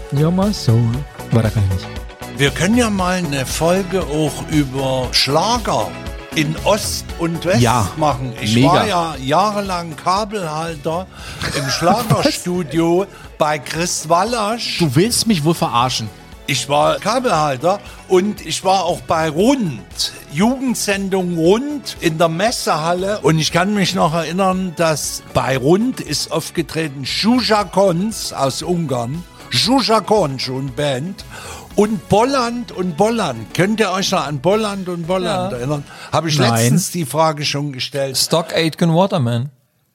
Ja, mal so. Aber da kann ich nicht. Wir können ja mal eine Folge auch über Schlager in Ost und West machen. Ich war ja jahrelang Kabelhalter im Schlagerstudio bei Chris Wallasch. Du willst mich wohl verarschen. Ich war Kabelhalter und ich war auch bei Rund, Jugendsendung Rund in der Messehalle. Und ich kann mich noch erinnern, dass bei Rund ist aufgetreten Zsuzsa Koncs aus Ungarn. Zsuzsa Koncs und Band. Und Bolland und Bolland. Könnt ihr euch noch an Bolland und Bolland erinnern? Habe ich letztens die Frage schon gestellt. Stock Aitken Waterman.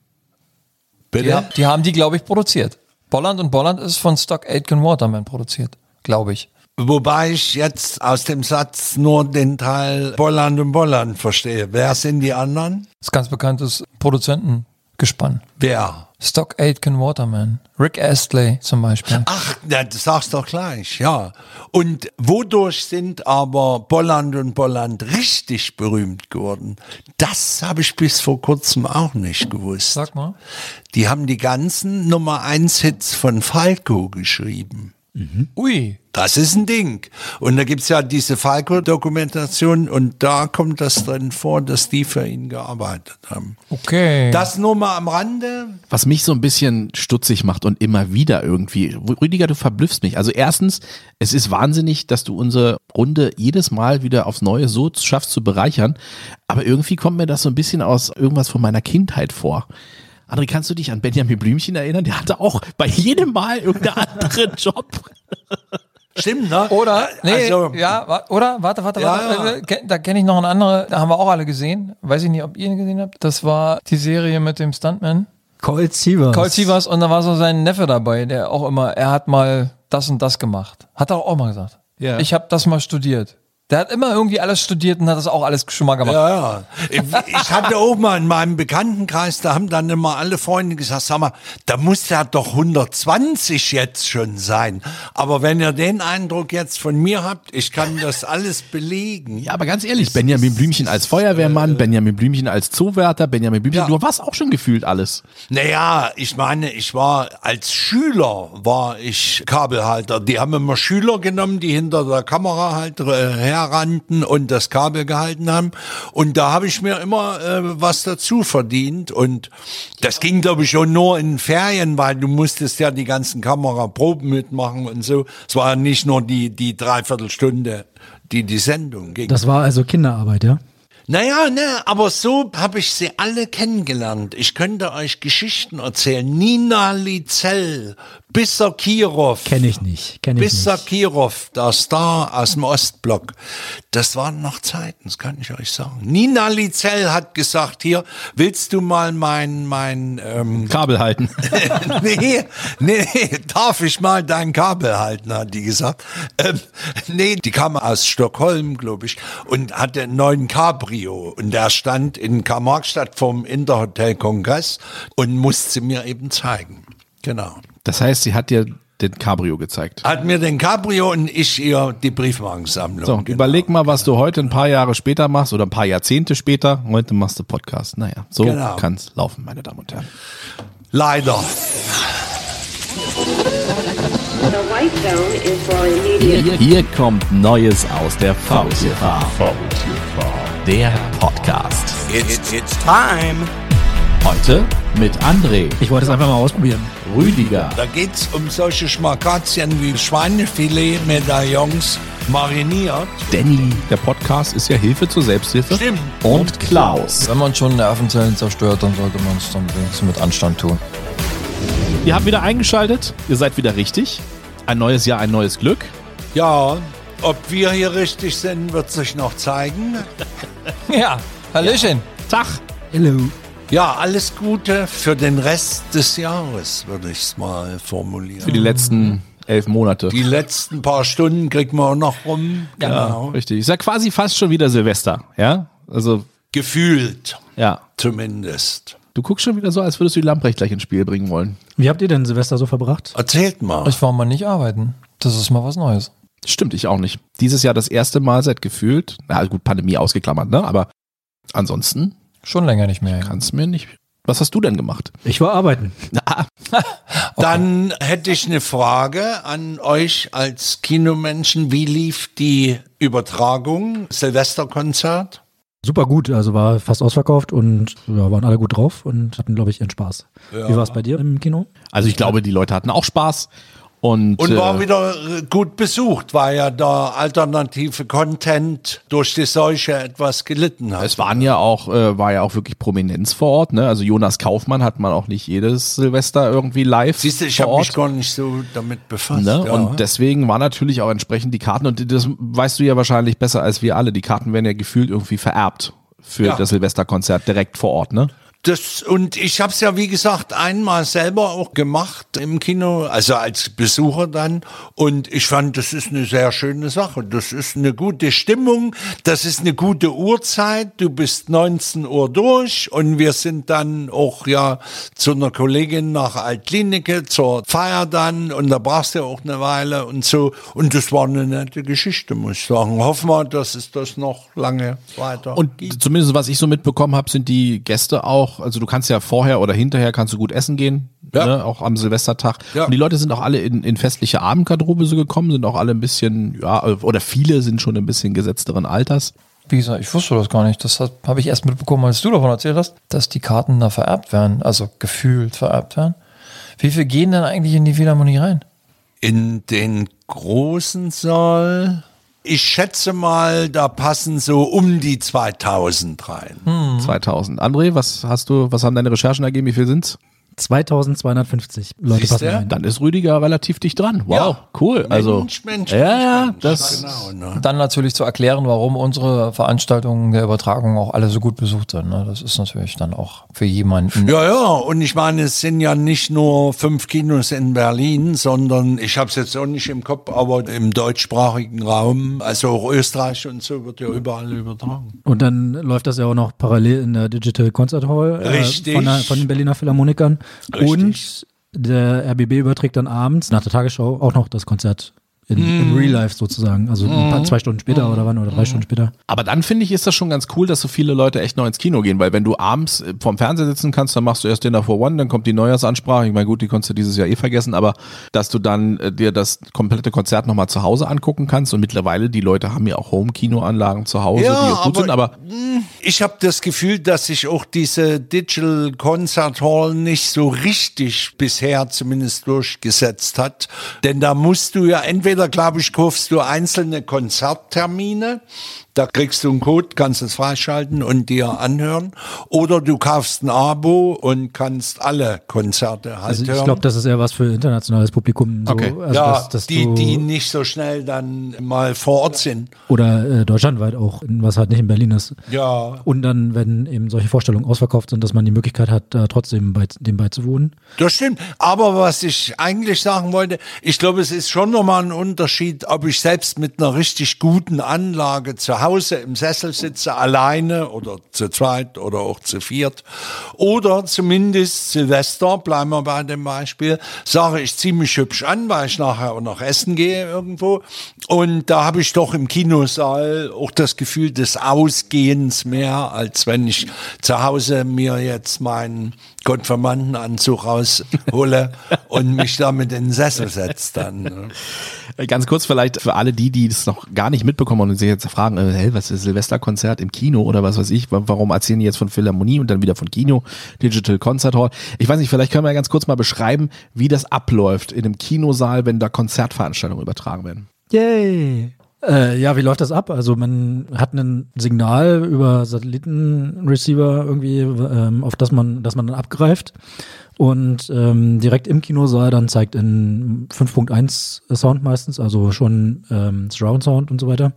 Bitte? Die haben die, glaube ich, produziert. Bolland und Bolland ist von Stock Aitken Waterman produziert, glaube ich. Wobei ich jetzt aus dem Satz nur den Teil Bolland und Bolland verstehe. Wer sind die anderen? Das ist ganz bekanntes Produzentengespann. Wer? Stock Aitken Waterman. Rick Astley zum Beispiel. Ach, das sagst doch gleich, ja. Und wodurch sind aber Bolland und Bolland richtig berühmt geworden? Das habe ich bis vor kurzem auch nicht gewusst. Sag mal. Die haben die ganzen Nummer 1 Hits von Falco geschrieben. Ui. Das ist ein Ding. Und da gibt's ja diese Falco-Dokumentation und da kommt das drin vor, dass die für ihn gearbeitet haben. Okay. Das nur mal am Rande. Was mich so ein bisschen stutzig macht und immer wieder irgendwie. Rüdiger, du verblüffst mich. Also erstens, es ist wahnsinnig, dass du unsere Runde jedes Mal wieder aufs Neue so schaffst zu bereichern. Aber irgendwie kommt mir das so ein bisschen aus irgendwas von meiner Kindheit vor. André, kannst du dich an Benjamin Blümchen erinnern? Der hatte auch bei jedem Mal irgendeinen anderen Job. Stimmt, ne? Oder, nee, Also, warte. Ja. Da kenne ich noch eine andere, da haben wir auch alle gesehen. Weiß ich nicht, ob ihr ihn gesehen habt. Das war die Serie mit dem Stuntman. Colt Sievers. Und da war so sein Neffe dabei, der auch immer, er hat mal das und das gemacht. Hat er auch mal gesagt. Ja. Ich habe das mal studiert. Der hat immer irgendwie alles studiert und hat das auch alles schon mal gemacht. Ja. Ich hatte auch mal in meinem Bekanntenkreis, da haben dann immer alle Freunde gesagt, sag mal, da muss ja doch 120 jetzt schon sein. Aber wenn ihr den Eindruck jetzt von mir habt, ich kann das alles belegen. Ja, aber ganz ehrlich, Benjamin Blümchen als Feuerwehrmann, Benjamin Blümchen als Zoowärter, Benjamin Blümchen, Ja. du warst auch schon gefühlt alles. Naja, ich meine, ich war als Schüler, war ich Kabelhalter. Die haben immer Schüler genommen, die hinter der Kamera halt herrannten und das Kabel gehalten haben. Und da habe ich mir immer was dazu verdient. Und das ging, glaube ich, schon nur in Ferien, weil du musstest ja die ganzen Kameraproben mitmachen und so. Es war nicht nur die Dreiviertelstunde, die Sendung ging. Das war also Kinderarbeit, ja? Naja, aber so habe ich sie alle kennengelernt. Ich könnte euch Geschichten erzählen. Nina Lizell, Bisser Kirov. Kenn ich nicht. Bisser Kirov, der Star aus dem Ostblock. Das waren noch Zeiten, das kann ich euch sagen. Nina Lizell hat gesagt, hier, willst du mal mein Kabel halten. nee, darf ich mal dein Kabel halten, hat die gesagt. Nee, die kam aus Stockholm, glaube ich, und hatte einen neuen Cabrio. Und der stand in Karl-Marx-Stadt vom Interhotel Kongress und musste sie mir eben zeigen. Genau. Das heißt, sie hat dir den Cabrio gezeigt. Hat mir den Cabrio und ich ihr die Briefmarkensammlung. So, überleg mal, was du heute ein paar Jahre später machst oder ein paar Jahrzehnte später. Heute machst du Podcast. Naja, so kann's laufen, meine Damen und Herren. Leider. Hier kommt Neues aus der VTV. Der Podcast. It's time. Heute mit André, Ich wollte es einfach mal ausprobieren. Rüdiger, Da geht's um solche Schmakazien wie Schweinefilet, Medaillons, mariniert. Danny. Der Podcast ist ja Hilfe zur Selbsthilfe. Stimmt. Und Klaus. Wenn man schon Nervenzellen zerstört, dann sollte man es dann wenigstens mit Anstand tun. Ihr habt wieder eingeschaltet. Ihr seid wieder richtig. Ein neues Jahr, ein neues Glück. Ja, ob wir hier richtig sind, wird sich noch zeigen. Ja, Hallöchen. Tag. Hello. Ja, alles Gute für den Rest des Jahres, würde ich es mal formulieren. Für die letzten 11 Monate. Die letzten paar Stunden kriegen wir auch noch rum. Genau. Richtig. Ist ja quasi fast schon wieder Silvester. Ja? Also, Gefühlt, ja. zumindest. Du guckst schon wieder so, als würdest du die Lamprecht gleich ins Spiel bringen wollen. Wie habt ihr denn Silvester so verbracht? Erzählt mal. Ich war mal nicht arbeiten. Das ist mal was Neues. Stimmt, ich auch nicht. Dieses Jahr das erste Mal seit gefühlt, na gut, Pandemie ausgeklammert, ne? Aber ansonsten Schon länger nicht mehr. Ja. kannst du mir nicht. Was hast du denn gemacht? Ich war arbeiten. Dann hätte ich eine Frage an euch als Kinomenschen. Wie lief die Übertragung, Silvesterkonzert? Super gut, also war fast ausverkauft und ja, waren alle gut drauf und hatten, glaube ich, ihren Spaß. Ja. Wie war es bei dir im Kino? Also ich glaube, die Leute hatten auch Spaß. Und war wieder gut besucht, weil ja der alternative Content durch die Seuche etwas gelitten hat. es waren ja auch, war ja auch wirklich Prominenz vor Ort, ne? Also Jonas Kaufmann hat man auch nicht jedes Silvester irgendwie live. Siehst du, ich vor habe mich Ort. gar nicht so damit befasst. Ne? Ja. Und deswegen waren natürlich auch entsprechend die Karten, und das weißt du ja wahrscheinlich besser als wir alle, die Karten werden ja gefühlt irgendwie vererbt für Ja. das Silvesterkonzert direkt vor Ort, ne? Und ich habe es ja, wie gesagt, einmal selber auch gemacht im Kino, also als Besucher dann. Und ich fand, das ist eine sehr schöne Sache. Das ist eine gute Stimmung, das ist eine gute Uhrzeit. Du bist 19 Uhr durch und wir sind dann auch ja zu einer Kollegin nach Altklinike zur Feier dann. Und da brauchst du auch eine Weile und so. Und das war eine nette Geschichte, muss ich sagen. Hoffen wir, dass es das noch lange weiter Und gibt. zumindest was ich so mitbekommen habe, sind die Gäste auch, also du kannst ja vorher oder hinterher kannst du gut essen gehen, Ja. ne, auch am Silvestertag. Ja. Und die Leute sind auch alle in festliche Abendgarderobe so gekommen, sind auch alle ein bisschen, ja, oder viele sind schon ein bisschen gesetzteren Alters. Wie gesagt, ich wusste das gar nicht. Das habe ich erst mitbekommen, als du davon erzählt hast, dass die Karten da vererbt werden, also gefühlt vererbt werden. Wie viel gehen denn eigentlich in die Philharmonie rein? In den großen Saal, ich schätze mal, da passen so um die 2000 rein. 2000. André, was haben deine Recherchen ergeben? Wie viel sind's? 2250 Leute Siehst passen du? rein. Dann ist Rüdiger relativ dicht dran. Wow, Ja. cool. Also, Mensch, ja, Mensch, das, genau, ne? Dann natürlich zu erklären, warum unsere Veranstaltungen der Übertragung auch alle so gut besucht sind. Ne? Das ist natürlich dann auch für jemanden. Ja, und ich meine, es sind ja nicht nur 5 Kinos in Berlin, sondern ich habe es jetzt auch nicht im Kopf, aber im deutschsprachigen Raum, also auch Österreich und so, wird ja überall übertragen. Und dann läuft das ja auch noch parallel in der Digital Concert Hall Richtig. von den Berliner Philharmonikern. Richtig. Und der RBB überträgt dann abends nach der Tagesschau auch noch das Konzert in Real Life sozusagen. Also ein paar 2 Stunden später oder wann oder 3 Stunden später. aber dann finde ich, ist das schon ganz cool, dass so viele Leute echt noch ins Kino gehen, weil wenn du abends vorm Fernseher sitzen kannst, dann machst du erst Dinner for One, dann kommt die Neujahrsansprache. Ich meine, gut, die konntest du dieses Jahr eh vergessen, aber dass du dann dir das komplette Konzert nochmal zu Hause angucken kannst, und mittlerweile, die Leute haben ja auch Home-Kinoanlagen zu Hause, Ja, die auch gut sind, aber ich habe das Gefühl, dass sich auch diese Digital Concert Hall nicht so richtig bisher zumindest durchgesetzt hat. Denn da musst du ja entweder, glaube ich, kaufst du einzelne Konzerttermine, da kriegst du einen Code, kannst es freischalten und dir anhören. Oder du kaufst ein Abo und kannst alle Konzerte halt Also hören. ich glaube, das ist eher was für internationales Publikum. So. Okay. Also ja, dass die du, nicht so schnell dann mal vor Ort sind. oder deutschlandweit auch, was halt nicht in Berlin ist. Ja. Und dann, wenn eben solche Vorstellungen ausverkauft sind, dass man die Möglichkeit hat, da trotzdem dem beizuwohnen. Das stimmt. Aber was ich eigentlich sagen wollte, ich glaube, es ist schon nochmal ein Unterschied, ob ich selbst mit einer richtig guten Anlage zu Hause im Sessel sitze, alleine oder zu zweit oder auch zu viert. Oder zumindest Silvester, bleiben wir bei dem Beispiel, sage ich ziemlich hübsch an, weil ich nachher auch noch essen gehe irgendwo. Und da habe ich doch im Kinosaal auch das Gefühl des Ausgehens mehr, als wenn ich zu Hause mir jetzt meinen Konfirmandenanzug raushole und mich damit in den Sessel setze dann. Ne? ganz kurz vielleicht für alle die es noch gar nicht mitbekommen und sich jetzt fragen, hey, was ist Silvesterkonzert im Kino oder was weiß ich, warum erzählen die jetzt von Philharmonie und dann wieder von Kino, Digital Concert Hall. Ich weiß nicht, vielleicht können wir ja ganz kurz mal beschreiben, wie das abläuft in einem Kinosaal, wenn da Konzertveranstaltungen übertragen werden. Yay! Ja, wie läuft das ab? Also man hat ein Signal über Satellitenreceiver irgendwie, auf das man dann abgreift und direkt im Kinosaal dann zeigt in 5.1 Sound meistens, also schon Surround Sound und so weiter.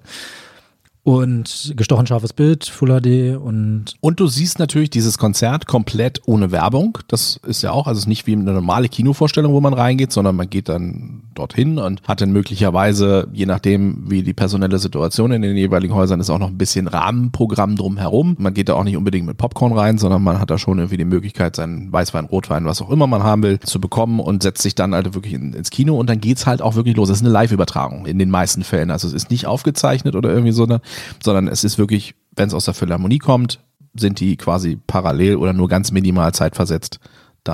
Und gestochen scharfes Bild, Full HD und du siehst natürlich dieses Konzert komplett ohne Werbung. Das ist ja auch, also es ist nicht wie eine normale Kinovorstellung, wo man reingeht, sondern man geht dann dorthin und hat dann möglicherweise, je nachdem wie die personelle Situation in den jeweiligen Häusern ist, auch noch ein bisschen Rahmenprogramm drumherum. Man geht da auch nicht unbedingt mit Popcorn rein, sondern man hat da schon irgendwie die Möglichkeit, seinen Weißwein, Rotwein, was auch immer man haben will, zu bekommen und setzt sich dann halt wirklich ins Kino und dann geht's halt auch wirklich los. Es ist eine Live-Übertragung in den meisten Fällen. Also es ist nicht aufgezeichnet oder irgendwie so, sondern es ist wirklich, wenn es aus der Philharmonie kommt, sind die quasi parallel oder nur ganz minimal zeitversetzt dann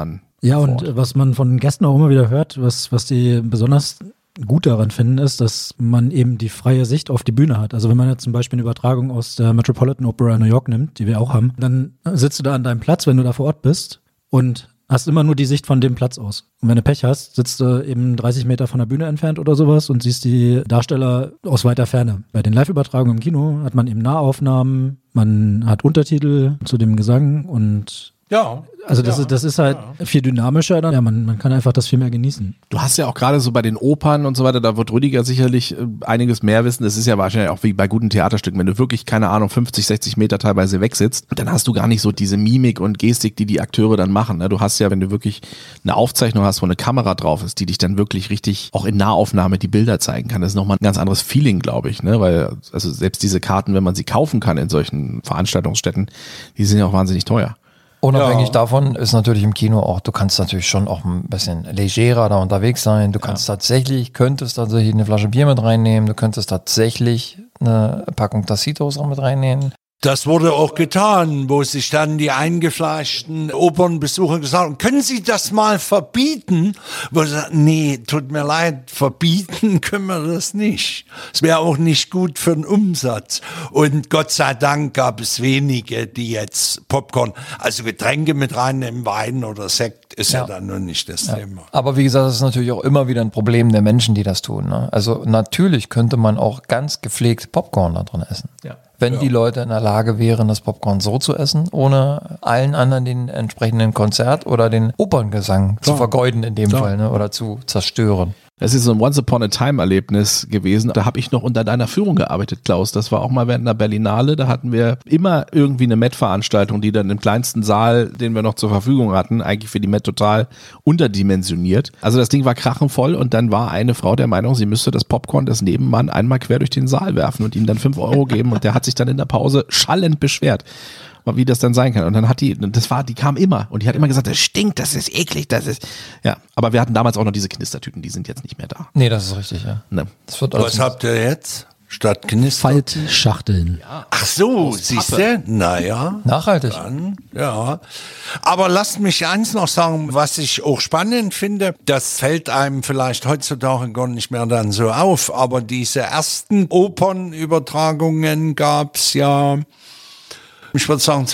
Ja, und was man von Gästen auch immer wieder hört, was die besonders gut daran finden, ist, dass man eben die freie Sicht auf die Bühne hat. Also wenn man jetzt zum Beispiel eine Übertragung aus der Metropolitan Opera in New York nimmt, die wir auch haben, dann sitzt du da an deinem Platz, wenn du da vor Ort bist und hast immer nur die Sicht von dem Platz aus. Und wenn du Pech hast, sitzt du eben 30 Meter von der Bühne entfernt oder sowas und siehst die Darsteller aus weiter Ferne. Bei den Live-Übertragungen im Kino hat man eben Nahaufnahmen, man hat Untertitel zu dem Gesang und Ja. also das ist halt viel dynamischer dann. Ja, man kann einfach das viel mehr genießen. Du hast ja auch gerade so bei den Opern und so weiter, da wird Rüdiger sicherlich einiges mehr wissen. Das ist ja wahrscheinlich auch wie bei guten Theaterstücken, wenn du wirklich, keine Ahnung, 50, 60 Meter teilweise wegsitzt, dann hast du gar nicht so diese Mimik und Gestik, die Akteure dann machen. Ne? Du hast ja, wenn du wirklich eine Aufzeichnung hast, wo eine Kamera drauf ist, die dich dann wirklich richtig auch in Nahaufnahme die Bilder zeigen kann, das ist nochmal ein ganz anderes Feeling, glaube ich. Ne? Weil also selbst diese Karten, wenn man sie kaufen kann in solchen Veranstaltungsstätten, die sind ja auch wahnsinnig teuer. Unabhängig davon ist natürlich im Kino auch, du kannst natürlich schon auch ein bisschen legerer da unterwegs sein. Du könntest tatsächlich eine Flasche Bier mit reinnehmen. Du könntest tatsächlich eine Packung Tacitos auch mit reinnehmen. Das wurde auch getan, wo sich dann die eingefleischten Opernbesucher gesagt haben, können Sie das mal verbieten? Wo sie sagen, nee, tut mir leid, verbieten können wir das nicht. Es wäre auch nicht gut für den Umsatz. Und Gott sei Dank gab es wenige, die jetzt Popcorn, also Getränke mit reinnehmen, Wein oder Sekt, ist ja dann nur nicht das Thema. Aber wie gesagt, das ist natürlich auch immer wieder ein Problem der Menschen, die das tun. Ne? Also natürlich könnte man auch ganz gepflegt Popcorn da drin essen. Ja. Wenn die Leute in der Lage wären, das Popcorn so zu essen, ohne allen anderen den entsprechenden Konzert oder den Operngesang zu vergeuden in dem Fall, ne? Oder zu zerstören. Das ist so ein Once-Upon-a-Time-Erlebnis gewesen. Da habe ich noch unter deiner Führung gearbeitet, Klaus. Das war auch mal während einer Berlinale. Da hatten wir immer irgendwie eine Met-Veranstaltung, die dann im kleinsten Saal, den wir noch zur Verfügung hatten, eigentlich für die Met total unterdimensioniert. Also das Ding war krachenvoll und dann war eine Frau der Meinung, sie müsste das Popcorn des Nebenmann einmal quer durch den Saal werfen und ihm dann 5 Euro geben. Und der hat sich dann in der Pause schallend beschwert, wie das dann sein kann. Und dann die kam immer und die hat immer gesagt, das stinkt, das ist eklig, das ist, ja. Aber wir hatten damals auch noch diese Knistertüten, die sind jetzt nicht mehr da. Nee, das ist richtig, ja. Ne. Das wird Was habt ihr jetzt? Statt Knister? Faltschachteln. Ach so, siehst du? Naja. nachhaltig. Dann, ja. Aber lasst mich eins noch sagen, was ich auch spannend finde, das fällt einem vielleicht heutzutage gar nicht mehr dann so auf, aber diese ersten Opernübertragungen gab's ja, ich würde sagen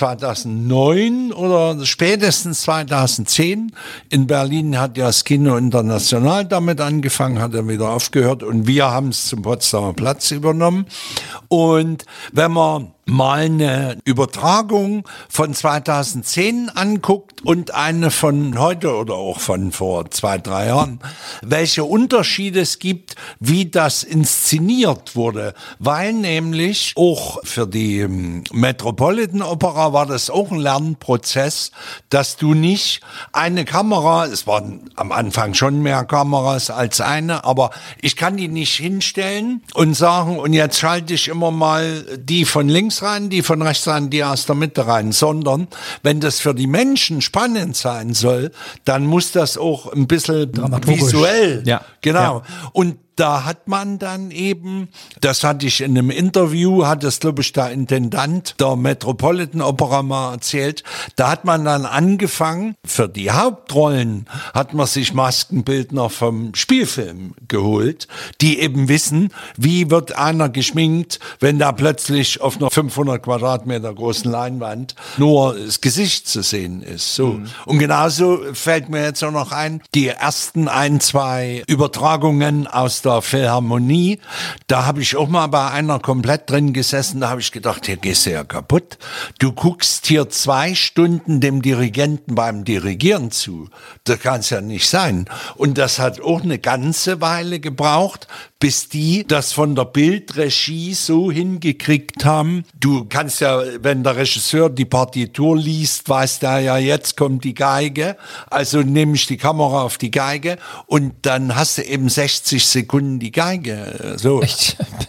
2009 oder spätestens 2010. In Berlin hat ja das Kino International damit angefangen, hat er wieder aufgehört und wir haben es zum Potsdamer Platz übernommen. Und wenn man mal eine Übertragung von 2010 anguckt und eine von heute oder auch von vor 2-3 Jahren, welche Unterschiede es gibt, wie das inszeniert wurde, weil nämlich auch für die Metropolitan Opera war das auch ein Lernprozess, dass du nicht eine Kamera, es waren am Anfang schon mehr Kameras als eine, aber ich kann die nicht hinstellen und sagen, und jetzt schalte ich immer mal die von links rein, die von rechts rein, die aus der Mitte rein, sondern wenn das für die Menschen spannend sein soll, dann muss das auch ein bisschen visuell, genau. Und da hat man dann eben, das hatte ich in einem Interview, hat das, glaube ich, der Intendant der Metropolitan Opera mal erzählt, da hat man dann angefangen, für die Hauptrollen hat man sich Maskenbildner vom Spielfilm geholt, die eben wissen, wie wird einer geschminkt, wenn da plötzlich auf einer 500 Quadratmeter großen Leinwand nur das Gesicht zu sehen ist. So. Und genauso fällt mir jetzt auch noch ein, die ersten 1-2 Übertragungen aus der Philharmonie, da habe ich auch mal bei einer komplett drin gesessen, da habe ich gedacht, hier gehst du ja kaputt. Du guckst hier 2 Stunden dem Dirigenten beim Dirigieren zu. Das kann es ja nicht sein. Und das hat auch eine ganze Weile gebraucht, bis die das von der Bildregie so hingekriegt haben. Du kannst ja, wenn der Regisseur die Partitur liest, weiß der ja, jetzt kommt die Geige. Also nehme ich die Kamera auf die Geige und dann hast du eben 60 Sekunden die Geige. So. Ich bin da gerade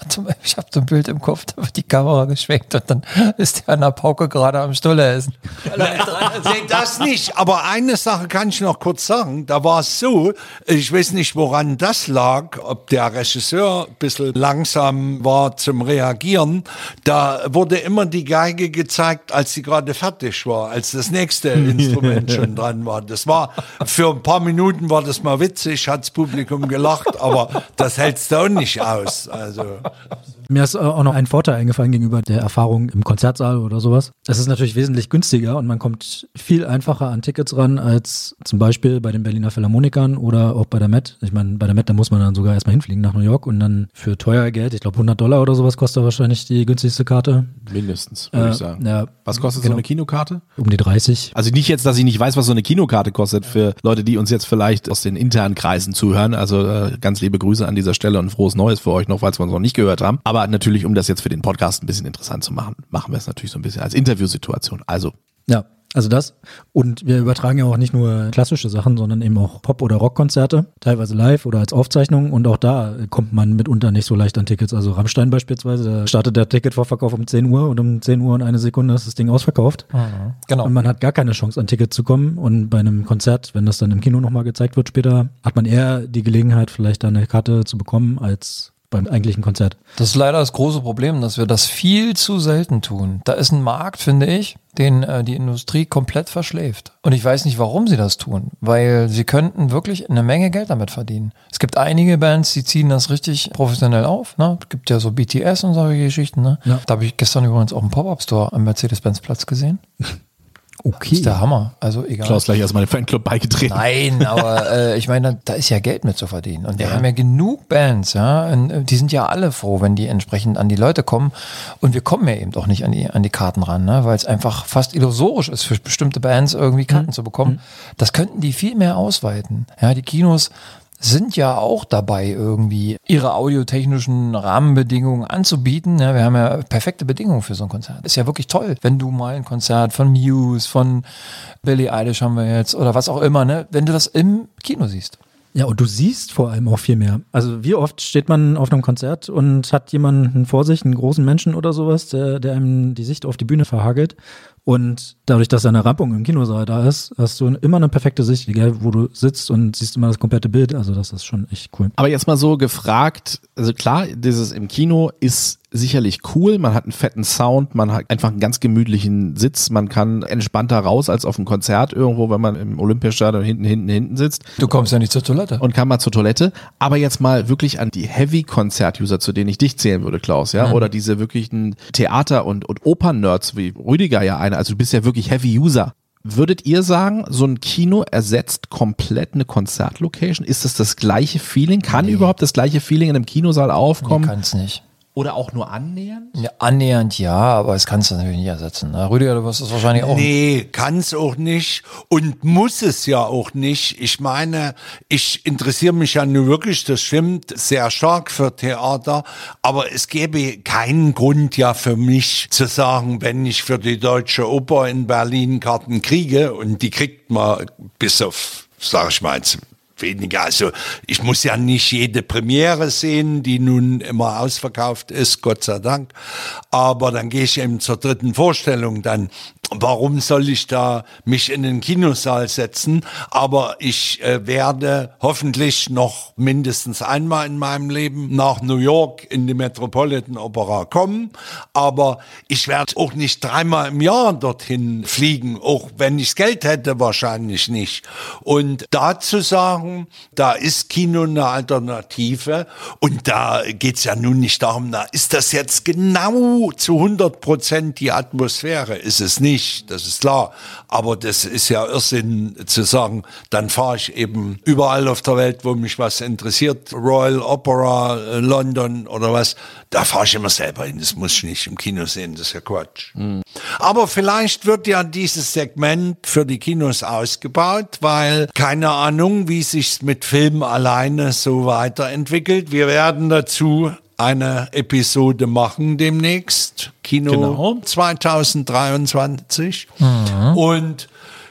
Ich habe so ein Bild im Kopf, da wird die Kamera geschwenkt und dann ist der an der Pauke gerade am Stulle essen. Nee, das nicht. Aber eine Sache kann ich noch kurz sagen. Da war es so, ich weiß nicht, woran das lag, ob der Regisseur ein bisschen langsam war zum Reagieren. Da wurde immer die Geige gezeigt, als sie gerade fertig war, als das nächste Instrument schon dran war. Das war, für ein paar Minuten war das mal witzig, hat's Publikum gelacht, aber das hältst du auch nicht aus. Also. Mir ist auch noch ein Vorteil eingefallen gegenüber der Erfahrung im Konzertsaal oder sowas. Es ist natürlich wesentlich günstiger und man kommt viel einfacher an Tickets ran als zum Beispiel bei den Berliner Philharmonikern oder auch bei der Met. Ich meine, bei der Met, da muss man dann sogar erstmal hinfliegen nach New York und dann für teuer Geld, ich glaube $100 oder sowas kostet wahrscheinlich die günstigste Karte. Mindestens, würde ich sagen. Ja, was kostet so eine Kinokarte? Um die 30. Also nicht jetzt, dass ich nicht weiß, was so eine Kinokarte kostet für Leute, die uns jetzt vielleicht aus den internen Kreisen zuhören. Also ganz liebe Grüße an dieser Stelle und frohes Neues für euch noch, falls wir uns noch nicht gehört haben. Aber natürlich, um das jetzt für den Podcast ein bisschen interessant zu machen, machen wir es natürlich so ein bisschen als Interviewsituation. Also. Ja, also das. Und wir übertragen ja auch nicht nur klassische Sachen, sondern eben auch Pop- oder Rockkonzerte, teilweise live oder als Aufzeichnung. Und auch da kommt man mitunter nicht so leicht an Tickets. Also Rammstein beispielsweise, da startet der Ticketvorverkauf um 10 Uhr und um 10 Uhr und 1 Sekunde ist das Ding ausverkauft. Mhm, genau. Und man hat gar keine Chance, an Tickets zu kommen. Und bei einem Konzert, wenn das dann im Kino nochmal gezeigt wird später, hat man eher die Gelegenheit, vielleicht da eine Karte zu bekommen, als beim eigentlichen Konzert. Das ist leider das große Problem, dass wir das viel zu selten tun. Da ist ein Markt, finde ich, den die Industrie komplett verschläft. Und ich weiß nicht, warum sie das tun, weil sie könnten wirklich eine Menge Geld damit verdienen. Es gibt einige Bands, die ziehen das richtig professionell auf. Ne? Es gibt ja so BTS und solche Geschichten. Ne? Ja. Da habe ich gestern übrigens auch einen Pop-Up-Store am Mercedes-Benz-Platz gesehen. Okay. Das ist der Hammer. Also egal. Klaus gleich erstmal den Fanclub beigetreten. Nein, aber ich meine, da ist ja Geld mit zu verdienen. Und wir haben ja genug Bands, ja. Und die sind ja alle froh, wenn die entsprechend an die Leute kommen. Und wir kommen ja eben auch nicht an die Karten ran, ne? Weil es einfach fast illusorisch ist, für bestimmte Bands irgendwie Karten zu bekommen. Das könnten die viel mehr ausweiten. Ja, die Kinos sind ja auch dabei, irgendwie ihre audiotechnischen Rahmenbedingungen anzubieten. Ja, wir haben ja perfekte Bedingungen für so ein Konzert. Ist ja wirklich toll, wenn du mal ein Konzert von Muse, von Billie Eilish haben wir jetzt oder was auch immer, ne, wenn du das im Kino siehst. Ja, und du siehst vor allem auch viel mehr. Also wie oft steht man auf einem Konzert und hat jemanden vor sich, einen großen Menschen oder sowas, der einem die Sicht auf die Bühne verhagelt. Und dadurch, dass eine Rampung im Kinosaal da ist, hast du immer eine perfekte Sicht, egal wo du sitzt und siehst immer das komplette Bild. Also das ist schon echt cool. Aber jetzt mal so gefragt, also klar, dieses im Kino ist sicherlich cool, man hat einen fetten Sound, man hat einfach einen ganz gemütlichen Sitz, man kann entspannter raus als auf einem Konzert irgendwo, wenn man im Olympiastadion hinten sitzt. Du kommst ja nicht zur Toilette. Und kann mal zur Toilette. Aber jetzt mal wirklich an die Heavy-Konzert-User, zu denen ich dich zählen würde, Klaus, ja, oder diese wirklichen Theater- und Opern-Nerds, wie Rüdiger ja einer, also du bist ja wirklich Heavy-User. Würdet ihr sagen, so ein Kino ersetzt komplett eine Konzertlocation? Ist das gleiche Feeling? Kann überhaupt das gleiche Feeling in einem Kinosaal aufkommen? Nee, kann es nicht. Oder auch nur annähernd? Ja, annähernd ja, aber es kannst du natürlich nicht ersetzen. Ne? Rüdiger, du wirst es wahrscheinlich auch. Nee, kann es auch nicht und muss es ja auch nicht. Ich meine, ich interessiere mich ja nun wirklich, das stimmt, sehr stark für Theater, aber es gäbe keinen Grund ja für mich zu sagen, wenn ich für die Deutsche Oper in Berlin Karten kriege und die kriegt man bis auf, sag ich mal jetzt, weniger. Also ich muss ja nicht jede Premiere sehen, die nun immer ausverkauft ist, Gott sei Dank. Aber dann gehe ich eben zur dritten Vorstellung dann. Warum soll ich da mich in den Kinosaal setzen? Aber ich werde hoffentlich noch mindestens einmal in meinem Leben nach New York in die Metropolitan Opera kommen. Aber ich werde auch nicht 3-mal im Jahr dorthin fliegen, auch wenn ich Geld hätte, wahrscheinlich nicht. Und da zu sagen, da ist Kino eine Alternative und da geht's ja nun nicht darum, na, ist das jetzt genau zu 100% die Atmosphäre? Ist es nicht. Das ist klar, aber das ist ja Irrsinn zu sagen, dann fahre ich eben überall auf der Welt, wo mich was interessiert, Royal Opera, London oder was, da fahre ich immer selber hin, das muss ich nicht im Kino sehen, das ist ja Quatsch. Aber vielleicht wird ja dieses Segment für die Kinos ausgebaut, weil keine Ahnung, wie sich's mit Film alleine so weiterentwickelt. Wir werden dazu eine Episode machen demnächst, Kino 2023. Und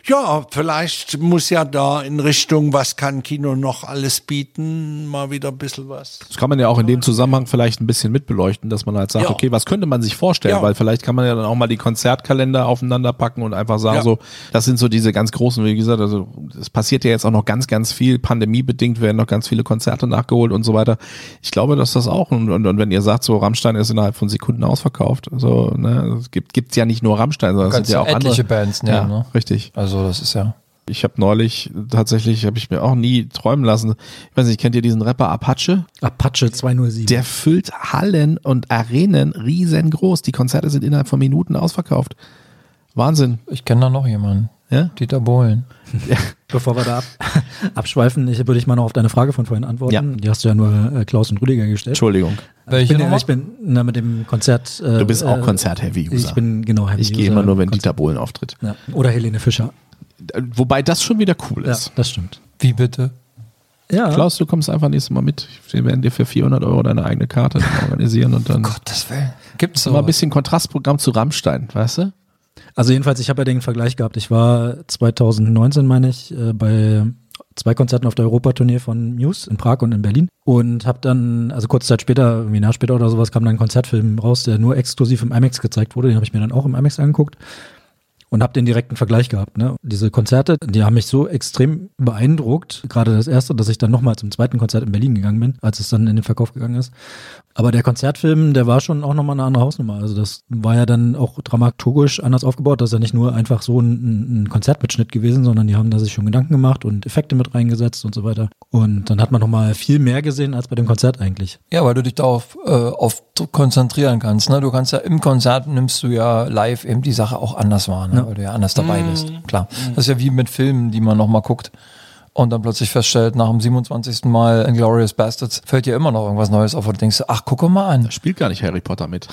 Ja, vielleicht muss ja da in Richtung, was kann Kino noch alles bieten, mal wieder ein bisschen was. Das kann man ja auch in dem Zusammenhang vielleicht ein bisschen mitbeleuchten, dass man halt sagt, Ja. okay, was könnte man sich vorstellen? Ja. Weil vielleicht kann man ja dann auch mal die Konzertkalender aufeinander packen und einfach sagen, Ja. so, das sind so diese ganz großen, wie gesagt, also es passiert ja jetzt auch noch ganz, ganz viel, pandemiebedingt werden noch ganz viele Konzerte nachgeholt und so weiter. Ich glaube, dass das auch, und wenn ihr sagt, so Rammstein ist innerhalb von Sekunden ausverkauft, so, ne, es gibt's ja nicht nur Rammstein, sondern es sind Kannst ja ja auch etliche andere. Bands nehmen, Ja, ne? richtig. Also das ist ja... Ich habe neulich, tatsächlich, habe ich mir auch nie träumen lassen, ich weiß nicht, kennt ihr diesen Rapper Apache? Apache 207. Der füllt Hallen und Arenen riesengroß. Die Konzerte sind innerhalb von Minuten ausverkauft. Wahnsinn. Ich kenne da noch jemanden. Ja? Dieter Bohlen. Bevor wir da abschweifen, würde ich mal noch auf deine Frage von vorhin antworten. Ja. Die hast du ja nur Klaus und Rüdiger gestellt. Entschuldigung. Welche Ich bin mit dem Konzert. Du bist auch Konzert-Heavy-User. Ich bin genau Heavy Ich gehe immer nur, wenn Dieter Bohlen auftritt. Ja. Oder Helene Fischer. Wobei das schon wieder cool Ja, ist. das stimmt. Wie bitte? Ja. Klaus, du kommst einfach nächstes Mal mit. Wir werden dir für 400 € deine eigene Karte organisieren und dann Gottes Willen. Gibt's so? mal ein bisschen Kontrastprogramm zu Rammstein, weißt du? Also jedenfalls, ich habe ja den Vergleich gehabt. Ich war 2019, meine ich, bei 2 Konzerten auf der Europatournee von Muse in Prag und in Berlin und habe dann, also kurze Zeit später, irgendwie ein Jahr später oder sowas, kam dann ein Konzertfilm raus, der nur exklusiv im IMAX gezeigt wurde. Den habe ich mir dann auch im IMAX angeguckt und habe den direkten Vergleich gehabt. Ne? Diese Konzerte, die haben mich so extrem beeindruckt, gerade das erste, dass ich dann nochmal zum zweiten Konzert in Berlin gegangen bin, als es dann in den Verkauf gegangen ist. Aber der Konzertfilm, der war schon auch nochmal eine andere Hausnummer. Also das war ja dann auch dramaturgisch anders aufgebaut. Das ist ja nicht nur einfach so ein Konzertmitschnitt gewesen, sondern die haben da sich schon Gedanken gemacht und Effekte mit reingesetzt und so weiter. Und dann hat man nochmal viel mehr gesehen als bei dem Konzert eigentlich. Ja, weil du dich darauf auf konzentrieren kannst. Ne? Du kannst ja im Konzert nimmst du ja live eben die Sache auch anders wahr, ne? Weil du ja anders dabei bist. Klar. Das ist ja wie mit Filmen, die man nochmal guckt und dann plötzlich feststellt, nach dem 27. Mal Inglourious Bastards fällt dir immer noch irgendwas Neues auf und du denkst, ach, guck mal an. Spielt gar nicht Harry Potter mit.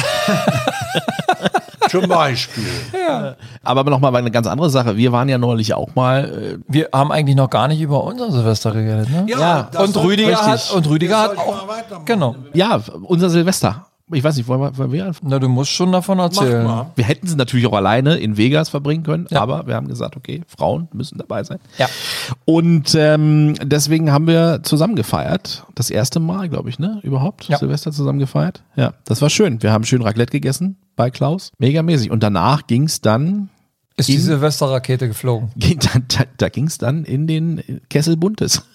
Zum Beispiel. Aber nochmal eine ganz andere Sache. Wir waren ja neulich auch mal, Wir haben eigentlich noch gar nicht über unser Silvester geredet, ne? das Und soll- Rüdiger richtig. hat Wir sollten auch, mal weitermachen. genau. ja, unser Silvester. Ich weiß nicht, wollen wir Na, du musst schon davon erzählen. Mach mal. Wir hätten sie natürlich auch alleine in Vegas verbringen können, Ja. aber wir haben gesagt, okay, Frauen müssen dabei sein. Ja. Und deswegen haben wir zusammen gefeiert. Das erste Mal, glaube ich, ne? Überhaupt. Ja. Silvester zusammen gefeiert. Ja, das war schön. Wir haben schön Raclette gegessen bei Klaus. Megamäßig. Und danach ging es dann, Ist die Silvesterrakete geflogen? da ging es dann in den Kessel Buntes.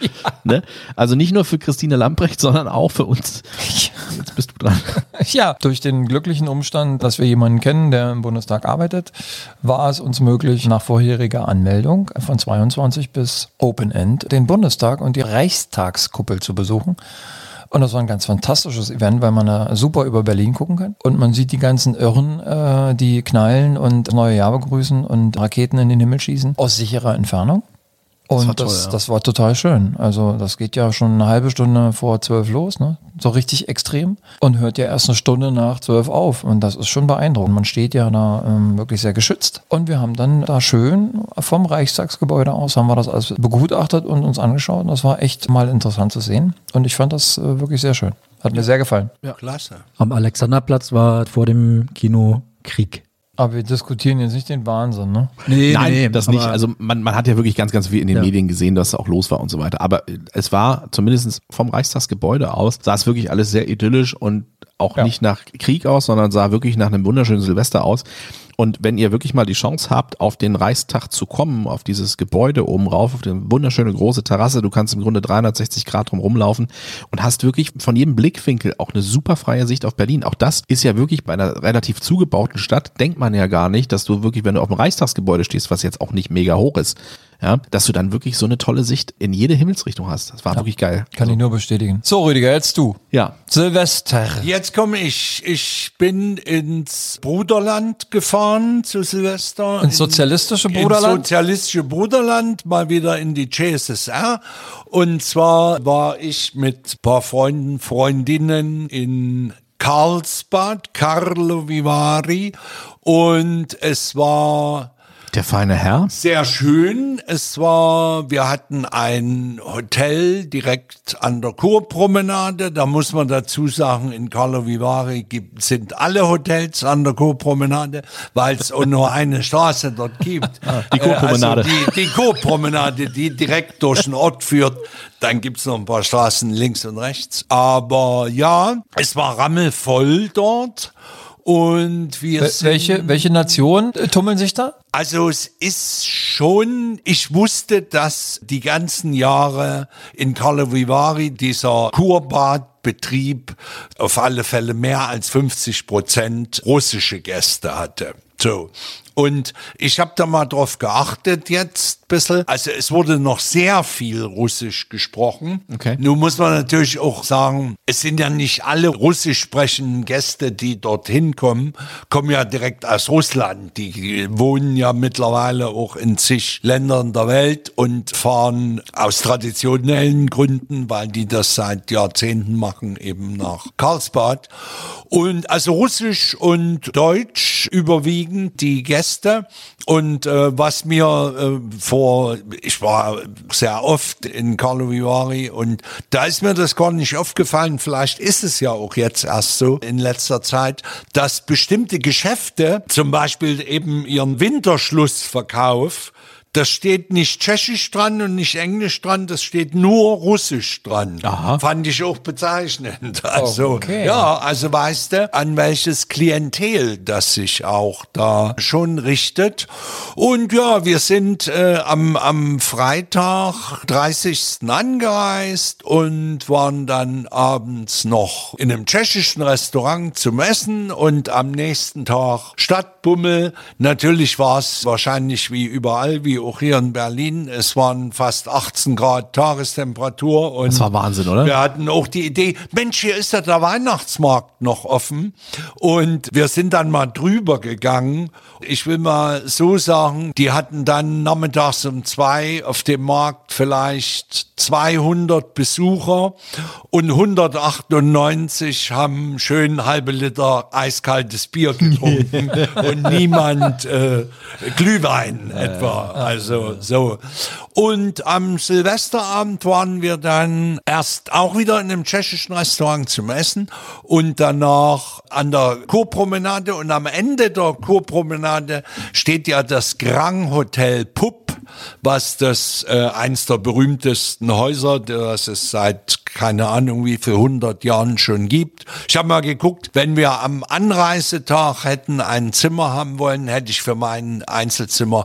Ne? Also nicht nur für Christine Lamprecht, sondern auch für uns. Jetzt bist du dran. Ja, durch den glücklichen Umstand, dass wir jemanden kennen, der im Bundestag arbeitet, war es uns möglich, nach vorheriger Anmeldung von 22 bis Open End den Bundestag und die Reichstagskuppel zu besuchen. Und das war ein ganz fantastisches Event, weil man da super über Berlin gucken kann. Und man sieht die ganzen Irren, die knallen und neue Jahr begrüßen und Raketen in den Himmel schießen aus sicherer Entfernung. Und war toll, ja. das war total schön. Also das geht ja schon eine halbe Stunde vor 12 los, ne? So richtig extrem. Und hört ja erst eine Stunde nach 12 auf. Und das ist schon beeindruckend. Man steht ja da wirklich sehr geschützt. Und wir haben dann da schön vom Reichstagsgebäude aus, haben wir das alles begutachtet und uns angeschaut. Und das war echt mal interessant zu sehen. Und ich fand das wirklich sehr schön. Hat mir sehr gefallen. Klasse. Am Alexanderplatz war vor dem Kino Krieg. Aber wir diskutieren jetzt nicht den Wahnsinn, ne? Nee, Nein, das nicht. aber- Also man hat ja wirklich ganz, ganz viel in den Ja. Medien gesehen, dass auch los war und so weiter. Aber es war zumindest vom Reichstagsgebäude aus, sah es wirklich alles sehr idyllisch und auch Ja. nicht nach Krieg aus, sondern sah wirklich nach einem wunderschönen Silvester aus. Und wenn ihr wirklich mal die Chance habt, auf den Reichstag zu kommen, auf dieses Gebäude oben rauf, auf die wunderschöne große Terrasse, du kannst im Grunde 360 Grad drum rumlaufen und hast wirklich von jedem Blickwinkel auch eine super freie Sicht auf Berlin. Auch das ist ja wirklich bei einer relativ zugebauten Stadt, denkt man ja gar nicht, dass du wirklich, wenn du auf dem Reichstagsgebäude stehst, was jetzt auch nicht mega hoch ist, ja, dass du dann wirklich so eine tolle Sicht in jede Himmelsrichtung hast. Das war wirklich geil. Kann ich nur bestätigen. So, Rüdiger, jetzt du. Ja. Silvester. Jetzt komme ich. Ich bin ins Bruderland gefahren zu Silvester. Ins sozialistische Ins Bruderland? sozialistische Bruderland, mal wieder in die CSSR. Und zwar war ich mit ein paar Freunden, Freundinnen in Karlsbad, Karlovy Vary. Und es war Der feine Herr. Sehr schön. Wir hatten ein Hotel direkt an der Kurpromenade. Da muss man dazu sagen, in Karlovy Vary sind alle Hotels an der Kurpromenade, weil es auch nur eine Straße dort gibt. Die Kurpromenade. Also die Kurpromenade, die direkt durch den Ort führt. Dann gibt's noch ein paar Straßen links und rechts. Aber ja, es war rammelvoll dort. Und welche Nationen tummeln sich da? Also es ist schon, ich wusste, dass die ganzen Jahre in Karlovy Vary dieser Kurbadbetrieb auf alle Fälle mehr als 50% russische Gäste hatte. So. Und ich habe da mal drauf geachtet jetzt ein bisschen. Also es wurde noch sehr viel Russisch gesprochen. Okay. Nun muss man natürlich auch sagen, es sind ja nicht alle russisch sprechenden Gäste, die dorthin kommen ja direkt aus Russland. Die wohnen ja mittlerweile auch in zig Ländern der Welt und fahren aus traditionellen Gründen, weil die das seit Jahrzehnten machen, eben nach Karlsbad. Und also Russisch und Deutsch überwiegend die Gäste. Und was mir ich war sehr oft in Karlovy Vary und da ist mir das gar nicht aufgefallen, vielleicht ist es ja auch jetzt erst so in letzter Zeit, dass bestimmte Geschäfte, zum Beispiel eben ihren Winterschlussverkauf, das steht nicht Tschechisch dran und nicht Englisch dran, das steht nur Russisch dran. Aha. Fand ich auch bezeichnend. Also, okay. ja, also weißt du, an welches Klientel das sich auch da schon richtet. Und ja, wir sind am Freitag 30. angereist und waren dann abends noch in einem tschechischen Restaurant zum Essen und am nächsten Tag Stadtbummel. Natürlich war es wahrscheinlich wie überall, wie auch hier in Berlin. Es waren fast 18 Grad Tagestemperatur. Und Das war Wahnsinn, oder? wir hatten auch die Idee, Mensch, hier ist ja der Weihnachtsmarkt noch offen. Und wir sind dann mal drüber gegangen. Ich will mal so sagen, die hatten dann nachmittags um 2 auf dem Markt vielleicht 200 Besucher und 198 haben schön halbe Liter eiskaltes Bier getrunken und niemand Glühwein etwa. Also so. Und am Silvesterabend waren wir dann erst auch wieder in einem tschechischen Restaurant zum Essen und danach an der Kurpromenade und am Ende der Kurpromenade steht ja das Grand Hotel Pupp, was das eins der berühmtesten Häuser, das es seit keine Ahnung wie viel 100 Jahren schon gibt. Ich habe mal geguckt, wenn wir am Anreisetag hätten ein Zimmer haben wollen, hätte ich für mein Einzelzimmer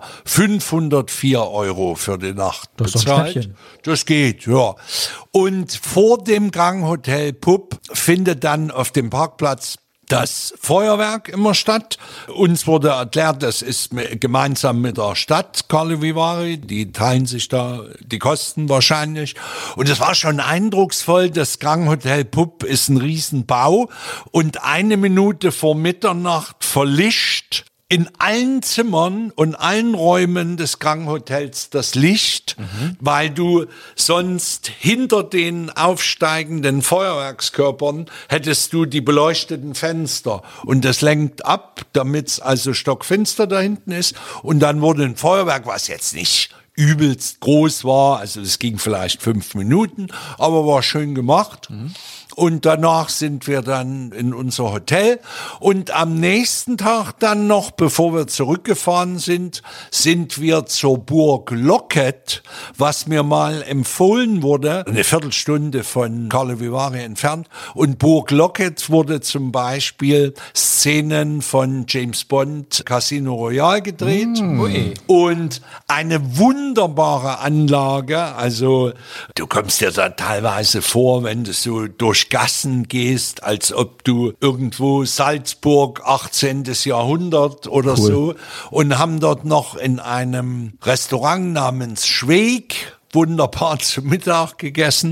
504 € für die Nacht Das ist doch ein bezahlt. Schnäppchen. Das geht, ja. Und vor dem Grand Hotel Pupp findet dann auf dem Parkplatz das Feuerwerk immer statt. Uns wurde erklärt, das ist gemeinsam mit der Stadt Karlovy Vary, die teilen sich da die Kosten wahrscheinlich. Und es war schon eindrucksvoll, das Grand Hotel Pupp ist ein Riesenbau und 1 Minute vor Mitternacht verlischt in allen Zimmern und allen Räumen des Grand Hotels das Licht, weil du sonst hinter den aufsteigenden Feuerwerkskörpern hättest du die beleuchteten Fenster und das lenkt ab, damit es also stockfinster da hinten ist und dann wurde ein Feuerwerk, was jetzt nicht übelst groß war, also es ging vielleicht 5 Minuten, aber war schön gemacht. Und danach sind wir dann in unser Hotel und am nächsten Tag dann noch, bevor wir zurückgefahren sind, sind wir zur Burg Loket, was mir mal empfohlen wurde, eine Viertelstunde von Karlovy Vary entfernt. Und Burg Loket wurde zum Beispiel Szenen von James Bond Casino Royale gedreht. Und eine wunderbare Anlage, also du kommst dir da teilweise vor, wenn du so durch Gassen gehst, als ob du irgendwo Salzburg 18. Jahrhundert oder so und haben dort noch in einem Restaurant namens Schweig wunderbar zu Mittag gegessen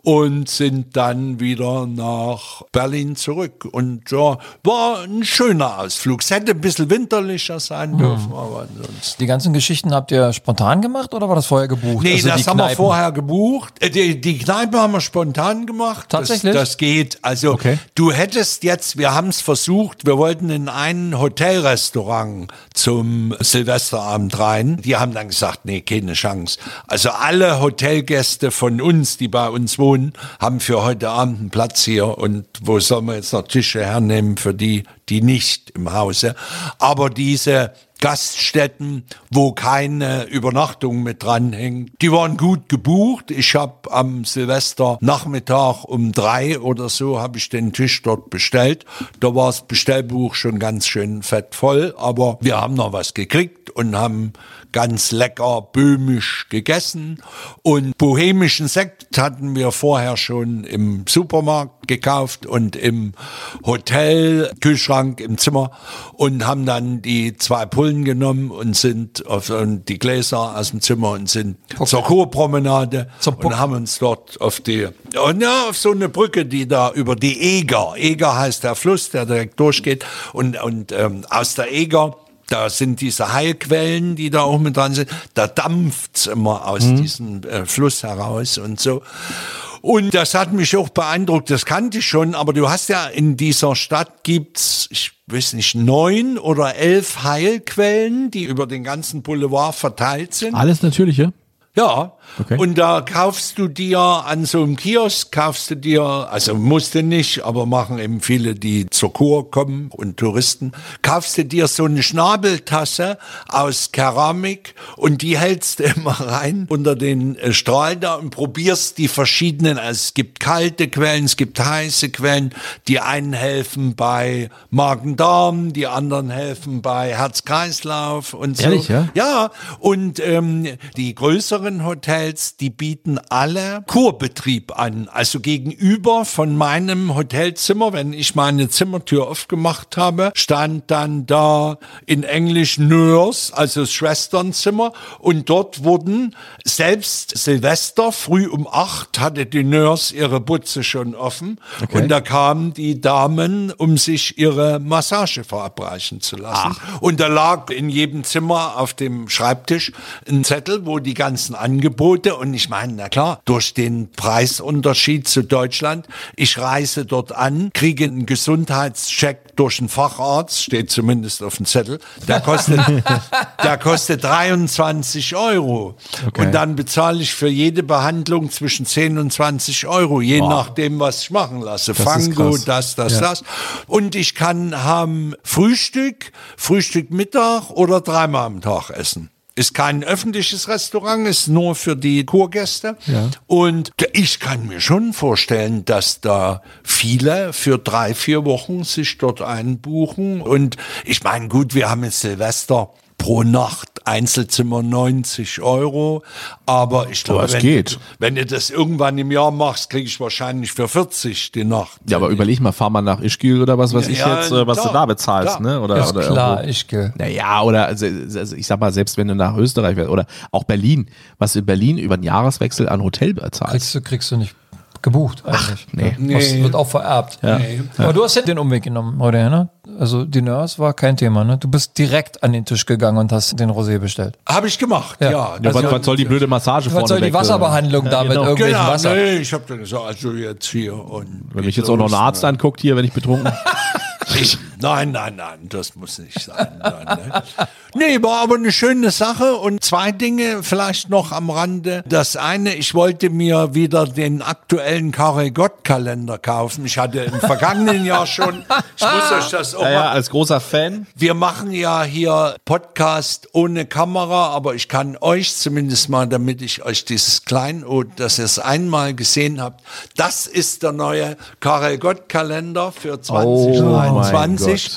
und sind dann wieder nach Berlin zurück. Und ja, war ein schöner Ausflug. Es hätte ein bisschen winterlicher sein dürfen, aber ansonsten. Die ganzen Geschichten habt ihr spontan gemacht oder war das vorher gebucht? Nee, Also das die haben wir Kneipen? vorher gebucht. Die Kneipe haben wir spontan gemacht. Tatsächlich? Das geht. Also Okay. du hättest jetzt, wir haben es versucht, wir wollten in ein Hotelrestaurant zum Silvesterabend rein. Die haben dann gesagt, nee, keine Chance. Also alle Hotelgäste von uns, die bei uns wohnen, haben für heute Abend einen Platz hier. Und wo sollen wir jetzt noch Tische hernehmen für die, die nicht im Hause? Aber diese Gaststätten, wo keine Übernachtung mit dranhängt. Die waren gut gebucht. Ich habe am Silvesternachmittag um 3 oder so habe ich den Tisch dort bestellt. Da war das Bestellbuch schon ganz schön fett voll, aber wir haben noch was gekriegt und haben ganz lecker böhmisch gegessen. Und bohemischen Sekt hatten wir vorher schon im Supermarkt gekauft und im Hotel, Kühlschrank im Zimmer und haben dann die 2 Pullen genommen und sind auf die Gläser aus dem Zimmer und sind zur Kurpromenade und haben uns dort auf so eine Brücke, die da über die Eger heißt der Fluss, der direkt durchgeht und aus der Eger, da sind diese Heilquellen, die da auch mit dran sind. Da dampft's immer aus diesem Fluss heraus und so. Und das hat mich auch beeindruckt, das kannte ich schon, aber du hast ja in dieser Stadt gibt's, ich weiß nicht, 9 oder 11 Heilquellen, die über den ganzen Boulevard verteilt sind. Alles Natürliche? Ja, Okay. und da kaufst du dir an so einem Kiosk, also musste nicht, aber machen eben viele, die zur Kur kommen und Touristen, kaufst du dir so eine Schnabeltasse aus Keramik und die hältst du immer rein unter den Strahl da und probierst die verschiedenen, also es gibt kalte Quellen, es gibt heiße Quellen, die einen helfen bei Magen-Darm, die anderen helfen bei Herz-Kreislauf und so. Ehrlich, ja? Ja, und die größeren Hotels, die bieten alle Kurbetrieb an. Also gegenüber von meinem Hotelzimmer, wenn ich meine Zimmertür aufgemacht habe, stand dann da in Englisch Nurse, also das Schwesternzimmer. Und dort wurden selbst Silvester, früh um 8 hatte die Nurse ihre Butze schon offen. Okay. Und da kamen die Damen, um sich ihre Massage verabreichen zu lassen. Und da lag in jedem Zimmer auf dem Schreibtisch ein Zettel, wo die ganzen Angebote, und ich meine, na klar, durch den Preisunterschied zu Deutschland, ich reise dort an, kriege einen Gesundheitscheck durch einen Facharzt, steht zumindest auf dem Zettel, der kostet 23 Euro. Okay. Und dann bezahle ich für jede Behandlung zwischen 10 und 20 Euro, je nachdem, was ich machen lasse. Das ist Fango, krass. das. Und ich kann haben Frühstück, Mittag oder 3-mal am Tag essen. Ist kein öffentliches Restaurant, ist nur für die Kurgäste. Ja. Und ich kann mir schon vorstellen, dass da viele für 3-4 Wochen sich dort einbuchen. Und ich meine, gut, wir haben jetzt Silvester pro Nacht Einzelzimmer 90 Euro, aber ich glaube, es geht. Wenn du das irgendwann im Jahr machst, kriege ich wahrscheinlich für 40 die Nacht. Ja, aber überleg mal, fahr mal nach Ischgl oder was weiß ich Ja, jetzt, was da, du da bezahlst, da. ne? Oder, Ist oder klar, irgendwo. ich gehe. Naja, oder also ich sag mal, selbst wenn du nach Österreich wärst oder auch Berlin, was du in Berlin über einen Jahreswechsel an Hotel bezahlst. Kriegst du nicht gebucht eigentlich. nee. Ja. Das wird auch vererbt. Ja. Aber du hast ja den Umweg genommen heute, ne? Also die Nurse war kein Thema, ne? Du bist direkt an den Tisch gegangen und hast den Rosé bestellt. Habe ich gemacht, ja. Ja, was soll die blöde Massage Was vorne soll die weg, Wasserbehandlung da mit genau. irgendwelchen Genau, Wasser? nee, ich habe dann gesagt, also jetzt hier und Wenn mich jetzt auch noch ein Arzt anguckt hier, wenn ich betrunken. Nein, das muss nicht sein. Ne? Nee, war aber eine schöne Sache und 2 Dinge vielleicht noch am Rande. Das eine, ich wollte mir wieder den aktuellen Karel-Gott-Kalender kaufen. Ich hatte im vergangenen Jahr schon, ich muss euch das auch Ja, mal. als großer Fan. Wir machen ja hier Podcast ohne Kamera, aber ich kann euch zumindest mal, damit ich euch dieses Kleinod, dass ihr es einmal gesehen habt, das ist der neue Karel-Gott-Kalender für 2023.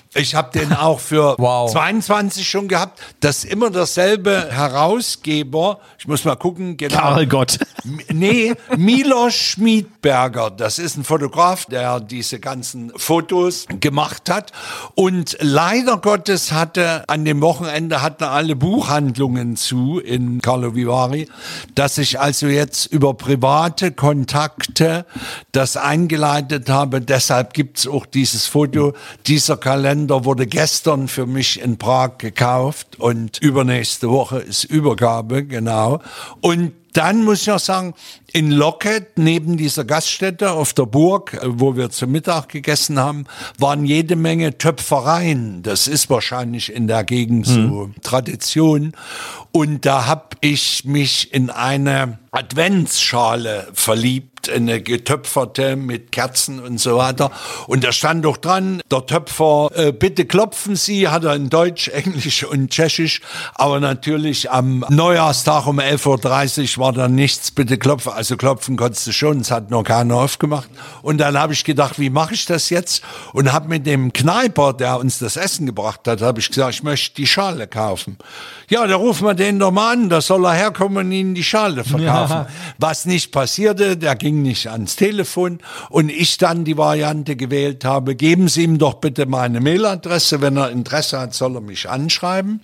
Ich habe den auch für Wow. 22 schon gehabt. Das ist immer derselbe Herausgeber. Ich muss mal gucken. Genau. Karl Gott. Nee, Milos Schmiedberger. Das ist ein Fotograf, der diese ganzen Fotos gemacht hat. Und leider Gottes an dem Wochenende hatten alle Buchhandlungen zu in Carlo Vivari, dass ich also jetzt über private Kontakte das eingeleitet habe. Deshalb gibt's auch dieses Foto. Dieser Kalender wurde gestern für mich in Prag gekauft und übernächste Woche ist Übergabe, genau. Und dann muss ich auch sagen, in Loket, neben dieser Gaststätte auf der Burg, wo wir zu Mittag gegessen haben, waren jede Menge Töpfereien. Das ist wahrscheinlich in der Gegend so Tradition. Und da habe ich mich in eine Adventsschale verliebt, eine getöpferte mit Kerzen und so weiter. Und da stand doch dran, der Töpfer, bitte klopfen Sie, hat er in Deutsch, Englisch und Tschechisch. Aber natürlich am Neujahrstag um 11.30 Uhr war da nichts, bitte klopfen. Also klopfen konntest du schon, es hat noch keiner aufgemacht. Und dann habe ich gedacht, wie mache ich das jetzt? Und habe mit dem Kneiper, der uns das Essen gebracht hat, habe ich gesagt, ich möchte die Schale kaufen. Ja, da rufen wir den doch mal an, da soll er herkommen und Ihnen die Schale verkaufen. Ja. Was nicht passierte, der ging nicht ans Telefon und ich dann die Variante gewählt habe, geben Sie ihm doch bitte meine Mailadresse, wenn er Interesse hat, soll er mich anschreiben.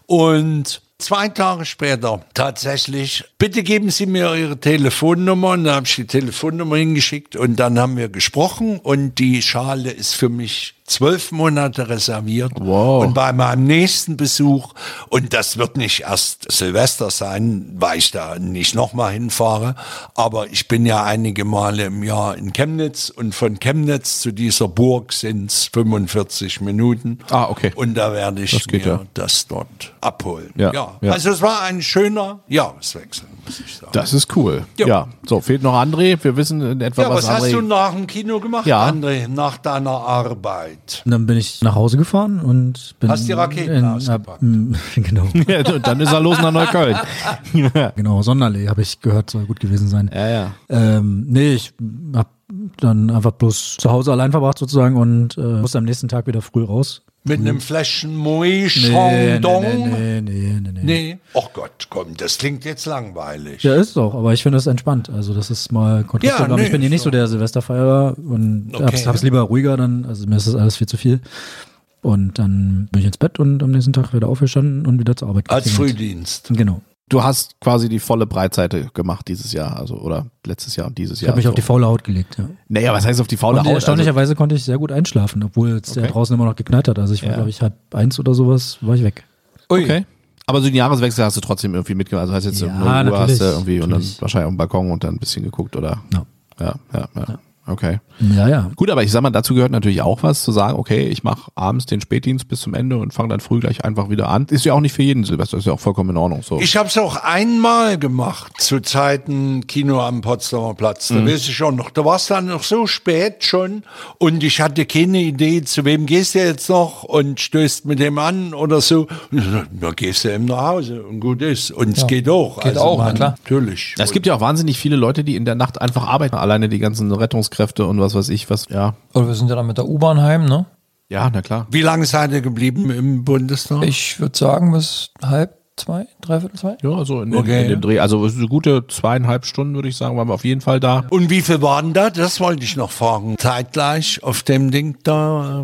Und 2 Tage später tatsächlich, bitte geben Sie mir Ihre Telefonnummer, und da habe ich die Telefonnummer hingeschickt und dann haben wir gesprochen und die Schale ist für mich 12 Monate reserviert. Wow. Und bei meinem nächsten Besuch, und das wird nicht erst Silvester sein, weil ich da nicht nochmal hinfahre, aber ich bin ja einige Male im Jahr in Chemnitz und von Chemnitz zu dieser Burg sind es 45 Minuten. Ah, okay. Und da werde ich mir ja. das dort abholen. Ja. Also es war ein schöner Jahreswechsel, muss ich sagen. Das ist cool. Ja. Ja. So, fehlt noch André. Wir wissen in etwa, Ja, was hast André... du nach dem Kino gemacht, Ja. André, nach deiner Arbeit? Und dann bin ich nach Hause gefahren und bin Hast die Raketen ausgepackt? Genau. Ja, dann ist er los nach Neukölln. Genau, Sonderlee habe ich gehört, soll gut gewesen sein. Ja. Nee, ich habe dann einfach bloß zu Hause allein verbracht sozusagen und musste am nächsten Tag wieder früh raus. Mit einem Fläschchen Moet Chandon? Nee. Nee. Ach Gott, komm, das klingt jetzt langweilig. Ja, ist es auch, aber ich finde es entspannt. Also das ist mal Kontrast. Ja, nee, ich bin hier nicht so der Silvesterfeierer und Okay. hab's lieber ruhiger dann. Also mir ist das alles viel zu viel. Und dann bin ich ins Bett und am nächsten Tag wieder aufgestanden und wieder zur Arbeit Als getingelt. Frühdienst. Genau. Du hast quasi die volle Breitseite gemacht dieses Jahr, also oder letztes Jahr und dieses Ich Jahr. habe mich auf die faule Haut gelegt, ja. Naja, was heißt auf die faule Und Haut? erstaunlicherweise konnte ich sehr gut einschlafen, obwohl es ja Okay. draußen immer noch geknallt hat. Also ich war, Ja. glaube ich, 1:30 oder sowas, war ich weg. Okay. Aber so den Jahreswechsel hast du trotzdem irgendwie mitgemacht. Also hast jetzt Ja, um 0 Uhr hast natürlich, du irgendwie und dann natürlich. wahrscheinlich auf dem Balkon und dann ein bisschen geguckt, oder? Ja. Ja. Okay. Ja. Gut, aber ich sag mal, dazu gehört natürlich auch was, zu sagen, okay, ich mache abends den Spätdienst bis zum Ende und fange dann früh gleich einfach wieder an. Ist ja auch nicht für jeden Silvester, ist ja auch vollkommen in Ordnung. So. Ich habe es auch einmal gemacht, zu Zeiten Kino am Potsdamer Platz. Da weiß ich auch noch. Da war es dann noch so spät schon und ich hatte keine Idee, zu wem gehst du jetzt noch und stößt mit dem an oder so. Da gehst du eben nach Hause und gut ist. Und es geht auch. Geht auch, na klar. Natürlich. Es gibt ja auch wahnsinnig viele Leute, die in der Nacht einfach arbeiten, alleine die ganzen Rettungskräfte und was weiß ich, was, ja. Oder wir sind ja dann mit der U-Bahn heim, ne? Ja, na klar. Wie lange seid ihr geblieben im Bundestag? Ich würde sagen bis 1:30, 2:45. Ja, so in Okay. dem Dreh. Also es ist eine gute 2,5 Stunden, würde ich sagen, waren wir auf jeden Fall da. Und wie viel waren da? Das wollte ich noch fragen. Zeitgleich auf dem Ding da.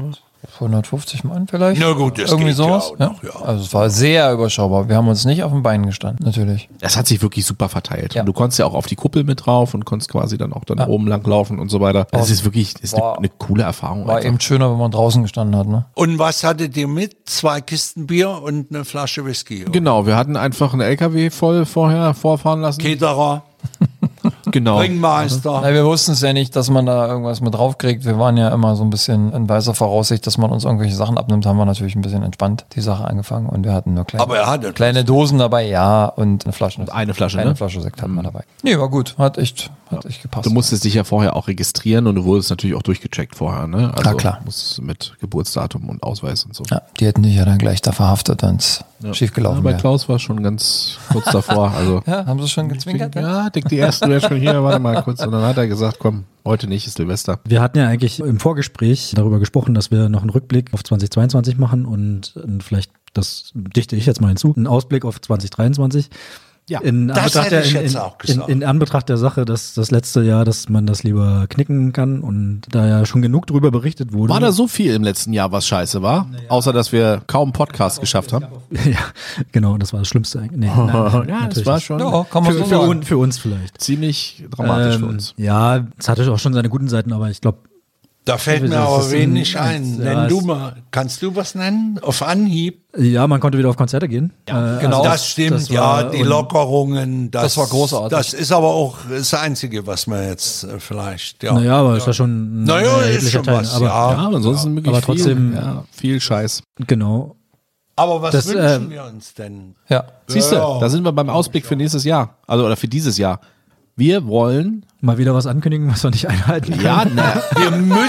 150 Mann vielleicht. Na gut, das irgendwie geht ja sowas. auch noch, ja. Also es war sehr überschaubar. Wir haben uns nicht auf den Beinen gestanden, natürlich. Das hat sich wirklich super verteilt. Ja. Und du konntest ja auch auf die Kuppel mit drauf und konntest quasi dann auch dann oben lang laufen und so weiter. Das ist wirklich War- eine coole Erfahrung. War einfach. eben schöner, wenn man draußen gestanden hat, ne? Und was hattet ihr mit? 2 Kisten Bier und eine Flasche Whisky? oder? Genau, wir hatten einfach einen LKW voll vorher vorfahren lassen. Caterer, Genau. Ringmeister. Na, wir wussten es ja nicht, dass man da irgendwas mit draufkriegt. Wir waren ja immer so ein bisschen in weißer Voraussicht, dass man uns irgendwelche Sachen abnimmt, haben wir natürlich ein bisschen entspannt die Sache angefangen und wir hatten nur Aber er hatte kleine Dosen dabei, ja, und eine Flasche. Eine Flasche, Eine ne? Flasche Sekt hatten wir dabei. Nee, war gut. Hat echt Hat echt gepasst. Du musstest dich ja vorher auch registrieren und du wurdest natürlich auch durchgecheckt vorher, ne? Also klar. musst mit Geburtsdatum und Ausweis und so. Ja, die hätten dich ja dann gleich da verhaftet, wenn es Ja. schiefgelaufen Bei wäre. Klaus war schon ganz kurz davor. Also Ja, haben sie schon gezwinkert? ja, die ersten wäre schon hier, warte mal kurz. Und dann hat er gesagt, komm, heute nicht, ist Silvester. Wir hatten ja eigentlich im Vorgespräch darüber gesprochen, dass wir noch einen Rückblick auf 2022 machen und vielleicht, das dichte ich jetzt mal hinzu, einen Ausblick auf 2023. Ja, in das Anbetracht hätte ich der, jetzt auch gesagt. in Anbetracht der Sache, dass das letzte Jahr, dass man das lieber knicken kann und da ja schon genug drüber berichtet wurde. War da so viel im letzten Jahr, was scheiße war? Außer, dass wir kaum einen Podcast geschafft haben. Ja, genau, das war das Schlimmste eigentlich. Nee, nein, Ja, das natürlich war nicht. schon Ja, kann man so sagen. Für uns vielleicht. ziemlich dramatisch für uns. Ja, es hatte auch schon seine guten Seiten, aber ich glaube, Da fällt mir Das aber ist wenig ein- ein. ja, Nenn du es- mal, kannst du was nennen? Auf Anhieb? ja, man konnte wieder auf Konzerte gehen. genau. Das stimmt, das war- die und- Lockerungen. Das war großartig. Das ist aber auch das Einzige, was man jetzt vielleicht, ja. Naja, aber ist ja schon ein Naja, ist erheblicher schon Teil. was, aber ja. Ja, aber ansonsten wirklich Aber trotzdem- viel Scheiß. genau. Aber was Das, wünschen wir uns denn? Ja. Siehst du, Ja. da sind wir beim Ausblick für nächstes Jahr. Also, oder für dieses Jahr. Wir wollen, Mal wieder was ankündigen, was wir nicht einhalten können. ja, na, Wir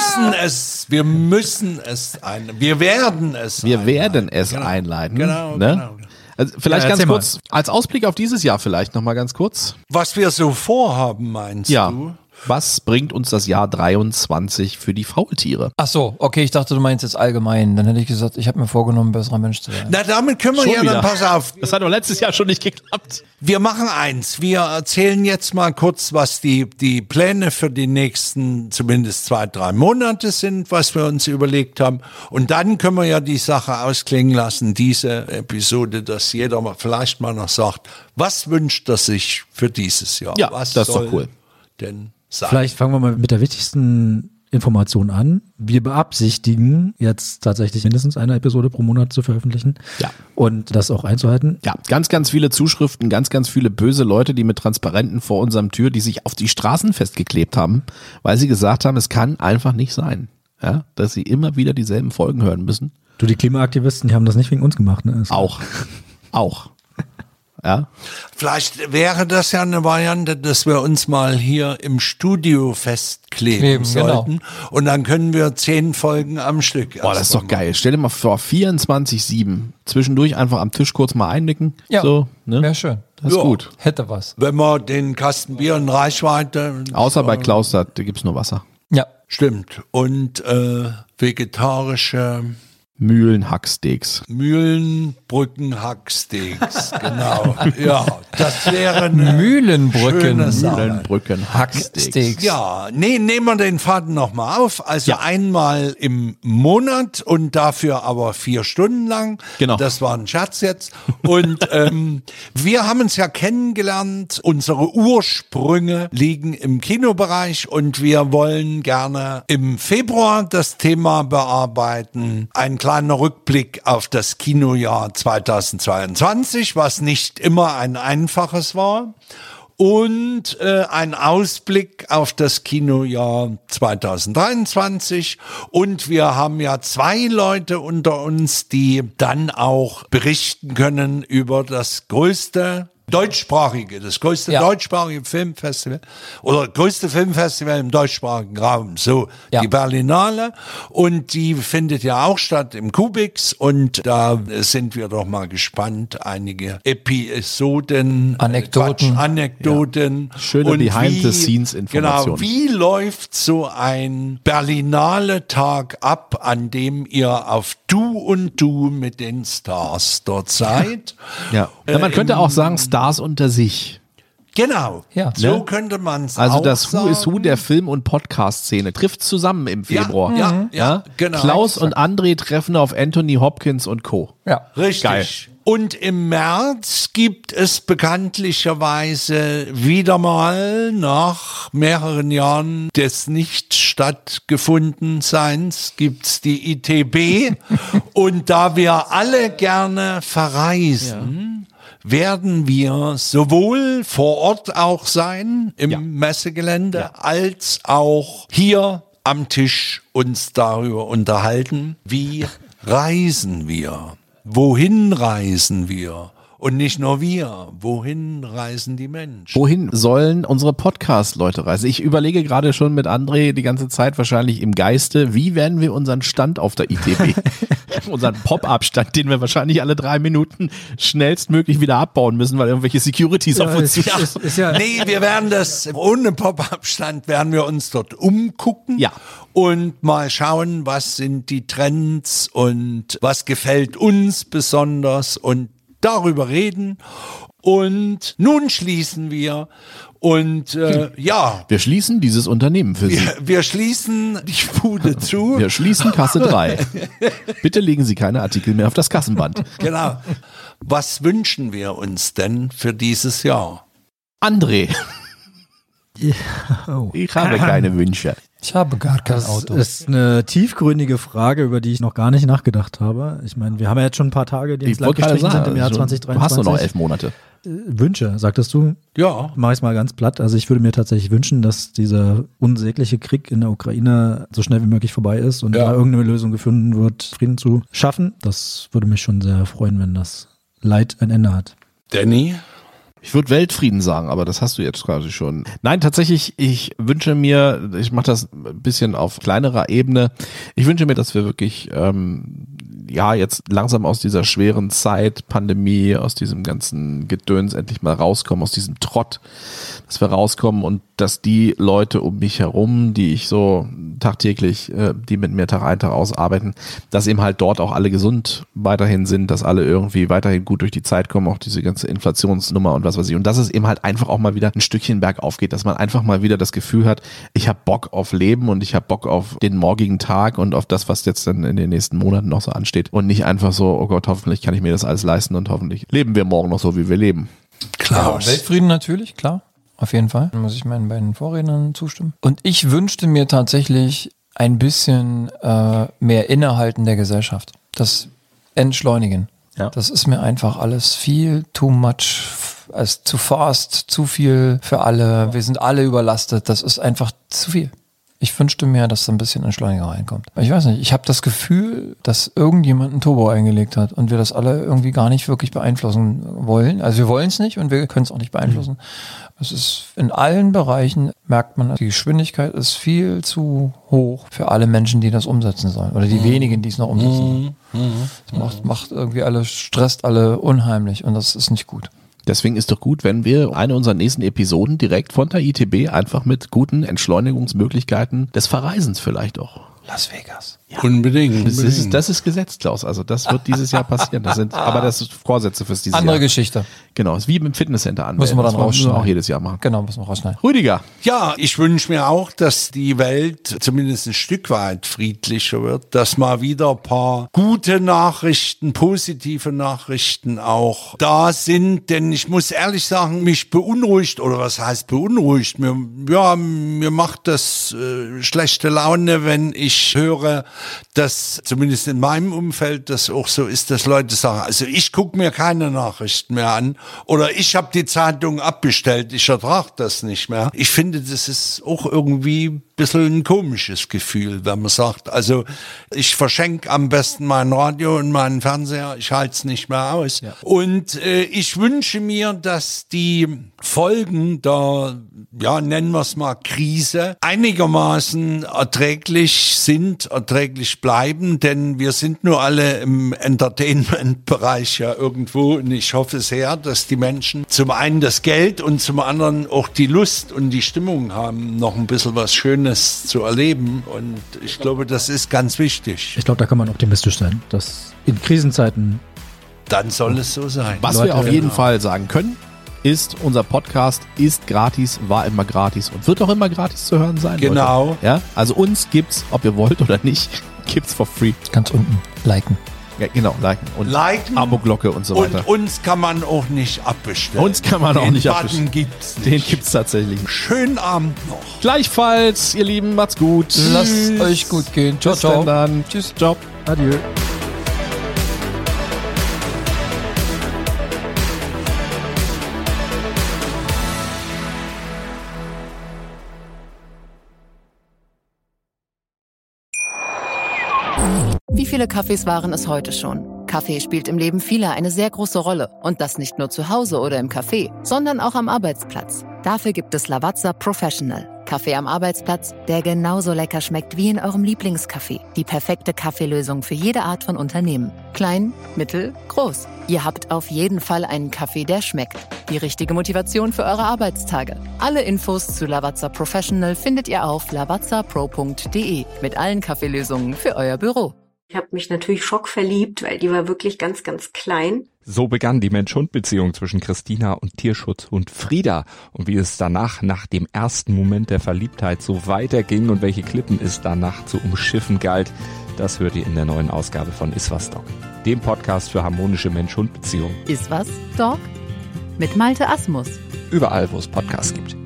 werden es einleiten. Genau. Genau, Ne? genau. Also vielleicht Ja, ganz erzähl mal. kurz, als Ausblick auf dieses Jahr vielleicht nochmal ganz kurz. Was wir so vorhaben, meinst Ja. du? Was bringt uns das Jahr 23 für die Faultiere? Ach so, okay, ich dachte, du meinst jetzt allgemein. Dann hätte ich gesagt, ich habe mir vorgenommen, ein besserer Mensch zu werden. Na, damit können wir Schon ja wieder. dann, pass auf, Das hat doch letztes Jahr schon nicht geklappt. wir machen eins. Wir erzählen jetzt mal kurz, was die Pläne für die nächsten zumindest 2-3 Monate sind, was wir uns überlegt haben. Und dann können wir ja die Sache ausklingen lassen, diese Episode, dass jeder mal vielleicht mal noch sagt, was wünscht er sich für dieses Jahr? Ja, was das ist doch soll cool. denn sein? Vielleicht fangen wir mal mit der wichtigsten Information an. Wir beabsichtigen jetzt tatsächlich mindestens eine Episode pro Monat zu veröffentlichen. Ja. Und das auch einzuhalten. Ja, ganz, ganz viele Zuschriften, ganz, ganz viele böse Leute, die mit Transparenten vor unserem Tür, die sich auf die Straßen festgeklebt haben, weil sie gesagt haben, es kann einfach nicht sein, ja, dass sie immer wieder dieselben Folgen hören müssen. Du, die Klimaaktivisten, die haben das nicht wegen uns gemacht. Ne? Auch. Ja. Vielleicht wäre das ja eine Variante, dass wir uns mal hier im Studio festkleben Kleben, sollten. Und dann können wir 10 Folgen am Stück. Boah, das ist doch geil. Stell dir mal vor, 24/7. Zwischendurch einfach am Tisch kurz mal einnicken. Ja, So, ne? wäre schön. Das ist Ja. gut. Hätte was. Wenn man den Kasten Bier in Reichweite. Außer bei Klaus, da gibt's nur Wasser. Ja. Stimmt. Und vegetarische Mühlenhacksteaks. Mühlenbrücken-Hacksteaks. Genau. Ja, das wäre eine Mühlenbrücken. schöne Sache. Mühlenbrücken Hacksteaks. Ja, nee, nehmen wir den Faden nochmal auf. Also Ja. einmal im Monat und dafür aber 4 Stunden lang. Genau. Das war ein Scherz jetzt. Und wir haben uns ja kennengelernt. Unsere Ursprünge liegen im Kinobereich und wir wollen gerne im Februar das Thema bearbeiten. Ein kleiner Rückblick auf das Kinojahr 2022, was nicht immer ein einfaches war. Und ein Ausblick auf das Kinojahr 2023. Und wir haben ja 2 Leute unter uns, die dann auch berichten können über das größte deutschsprachige Filmfestival oder größte Filmfestival im deutschsprachigen Raum, so Ja. die Berlinale, und die findet ja auch statt im Kubix, und da sind wir doch mal gespannt, einige Episoden, Anekdoten Schöne und Behind-the-Scenes-Informationen. Genau, wie läuft so ein Berlinale-Tag ab, an dem ihr auf Du und Du mit den Stars dort seid? Ja. Man könnte auch sagen, Stars unter sich. Genau, Ja. so Ne? könnte man es Also auch das Who is Who sagen. der Film- und Podcast-Szene trifft zusammen im Februar. Ja, genau. Klaus und André treffen auf Anthony Hopkins und Co. Ja. Richtig. Geil. Und im März gibt es bekanntlicherweise wieder mal nach mehreren Jahren des nicht stattgefunden Seins gibt's die ITB. Und da wir alle gerne verreisen, werden wir sowohl vor Ort auch sein im Messegelände, als auch hier am Tisch uns darüber unterhalten, wie reisen wir, wohin reisen wir Und nicht nur wir. Wohin reisen die Menschen? Wohin sollen unsere Podcast-Leute reisen? Ich überlege gerade schon mit André die ganze Zeit wahrscheinlich im Geiste, wie werden wir unseren Stand auf der ITB, unseren Pop-Up-Stand, den wir wahrscheinlich alle 3 Minuten schnellstmöglich wieder abbauen müssen, weil irgendwelche Securities auf uns zuschießen. Nee, wir werden das, ohne Pop-Up-Stand werden wir uns dort umgucken. Ja. Und mal schauen, was sind die Trends und was gefällt uns besonders und darüber reden. Und nun schließen wir und Wir schließen dieses Unternehmen für Sie. wir schließen die Bude zu. Wir schließen Kasse 3. Bitte legen Sie keine Artikel mehr auf das Kassenband. Genau. Was wünschen wir uns denn für dieses Jahr? André, Oh. ich habe keine Wünsche. Ich habe gar kein Das Auto. ist eine tiefgründige Frage, über die ich noch gar nicht nachgedacht habe. Ich meine, wir haben ja jetzt schon ein paar Tage, die ins Land gestrichen sind im Jahr du 2023. hast nur noch 11 Monate. Wünsche, sagtest du? Ja. Mach ich es mal ganz platt. Also ich würde mir tatsächlich wünschen, dass dieser unsägliche Krieg in der Ukraine so schnell wie möglich vorbei ist und da irgendeine Lösung gefunden wird, Frieden zu schaffen. Das würde mich schon sehr freuen, wenn das Leid ein Ende hat. Danny? Ich würde Weltfrieden sagen, aber das hast du jetzt quasi schon. Nein, tatsächlich, ich wünsche mir, ich mache das ein bisschen auf kleinerer Ebene, ich wünsche mir, dass wir wirklich jetzt langsam aus dieser schweren Zeit, Pandemie, aus diesem ganzen Gedöns endlich mal rauskommen, aus diesem Trott, dass wir rauskommen und dass die Leute um mich herum, die ich so tagtäglich, die mit mir Tag ein, Tag aus arbeiten, dass eben halt dort auch alle gesund weiterhin sind, dass alle irgendwie weiterhin gut durch die Zeit kommen, auch diese ganze Inflationsnummer und was weiß ich. Und dass es eben halt einfach auch mal wieder ein Stückchen bergauf geht, dass man einfach mal wieder das Gefühl hat, ich habe Bock auf Leben und ich habe Bock auf den morgigen Tag und auf das, was jetzt dann in den nächsten Monaten noch so ansteht. Und nicht einfach so, oh Gott, hoffentlich kann ich mir das alles leisten und hoffentlich leben wir morgen noch so, wie wir leben. Klaus. Weltfrieden natürlich, klar. Auf jeden Fall. Da muss ich meinen beiden Vorrednern zustimmen. Und ich wünschte mir tatsächlich ein bisschen mehr Innehalten der Gesellschaft. Das Entschleunigen. Ja. Das ist mir einfach alles viel too much, als zu fast, zu viel für alle. Wir sind alle überlastet. Das ist einfach zu viel. Ich wünschte mir, dass da ein bisschen Entschleunigung reinkommt. Ich weiß nicht, ich habe das Gefühl, dass irgendjemand ein Turbo eingelegt hat und wir das alle irgendwie gar nicht wirklich beeinflussen wollen. Also wir wollen es nicht und wir können es auch nicht beeinflussen. Es ist in allen Bereichen, merkt man, die Geschwindigkeit ist viel zu hoch für alle Menschen, die das umsetzen sollen. Oder die wenigen, die es noch umsetzen sollen. Das macht irgendwie alle, stresst alle unheimlich und das ist nicht gut. Deswegen ist doch gut, wenn wir eine unserer nächsten Episoden direkt von der ITB einfach mit guten Entschleunigungsmöglichkeiten des Verreisens vielleicht auch. Las Vegas. Ja. Unbedingt. Das ist Gesetz, Klaus. Also das wird dieses Jahr passieren. Aber das ist Vorsätze fürs dieses Andere Jahr. Geschichte. Genau, ist wie im Fitnesscenter an. Müssen wir dann rausschneiden. auch jedes Jahr machen. Genau, müssen wir rausschneiden. Rüdiger. Ja, ich wünsche mir auch, dass die Welt zumindest ein Stück weit friedlicher wird, dass mal wieder ein paar gute Nachrichten, positive Nachrichten auch da sind, denn ich muss ehrlich sagen, mich beunruhigt, oder was heißt beunruhigt? Mir macht das schlechte Laune, wenn ich höre, dass zumindest in meinem Umfeld das auch so ist, dass Leute sagen, also ich gucke mir keine Nachrichten mehr an oder ich habe die Zeitung abbestellt, ich ertrage das nicht mehr. Ich finde, das ist auch irgendwie ein bisschen ein komisches Gefühl, wenn man sagt, also ich verschenke am besten mein Radio und meinen Fernseher, ich halte es nicht mehr aus. Ja. Und ich wünsche mir, dass die Folgen der, nennen wir es mal Krise, einigermaßen erträglich bleiben, denn wir sind nur alle im Entertainment-Bereich ja irgendwo und ich hoffe sehr, dass die Menschen zum einen das Geld und zum anderen auch die Lust und die Stimmung haben, noch ein bisschen was Schönes zu erleben und ich glaube, das ist ganz wichtig. Ich glaube, da kann man optimistisch sein, dass in Krisenzeiten Dann soll es so sein. Was wir auf jeden Fall sagen können, ist, unser Podcast ist gratis, war immer gratis und wird auch immer gratis zu hören sein. Genau. Leute. Ja, also uns gibt's, ob ihr wollt oder nicht, gibt's for free. Ganz unten. Liken. Ja, genau, liken und Abo-Glocke und so weiter. Und uns kann man auch nicht abbestellen. Uns kann man auch nicht abbestellen. Gibt's nicht. Den gibt's tatsächlich. Schönen Abend noch. Gleichfalls, ihr Lieben, macht's gut. Lasst euch gut gehen. Ciao, Bis ciao. dann. Tschüss. Ciao. Adieu. Wie viele Kaffees waren es heute schon? Kaffee spielt im Leben vieler eine sehr große Rolle. Und das nicht nur zu Hause oder im Café, sondern auch am Arbeitsplatz. Dafür gibt es Lavazza Professional. Kaffee am Arbeitsplatz, der genauso lecker schmeckt wie in eurem Lieblingscafé. Die perfekte Kaffeelösung für jede Art von Unternehmen. Klein, mittel, groß. Ihr habt auf jeden Fall einen Kaffee, der schmeckt. Die richtige Motivation für eure Arbeitstage. Alle Infos zu Lavazza Professional findet ihr auf lavazzapro.de mit allen Kaffeelösungen für euer Büro. Ich habe mich natürlich schockverliebt, weil die war wirklich ganz, ganz klein. So begann die Mensch-Hund-Beziehung zwischen Christina und Tierschutzhund Frieda. Und wie es danach, nach dem ersten Moment der Verliebtheit, so weiterging und welche Klippen es danach zu umschiffen galt, das hört ihr in der neuen Ausgabe von Iswas Dog, dem Podcast für harmonische Mensch-Hund-Beziehungen. Iswas Dog? Mit Malte Asmus. Überall, wo es Podcasts gibt.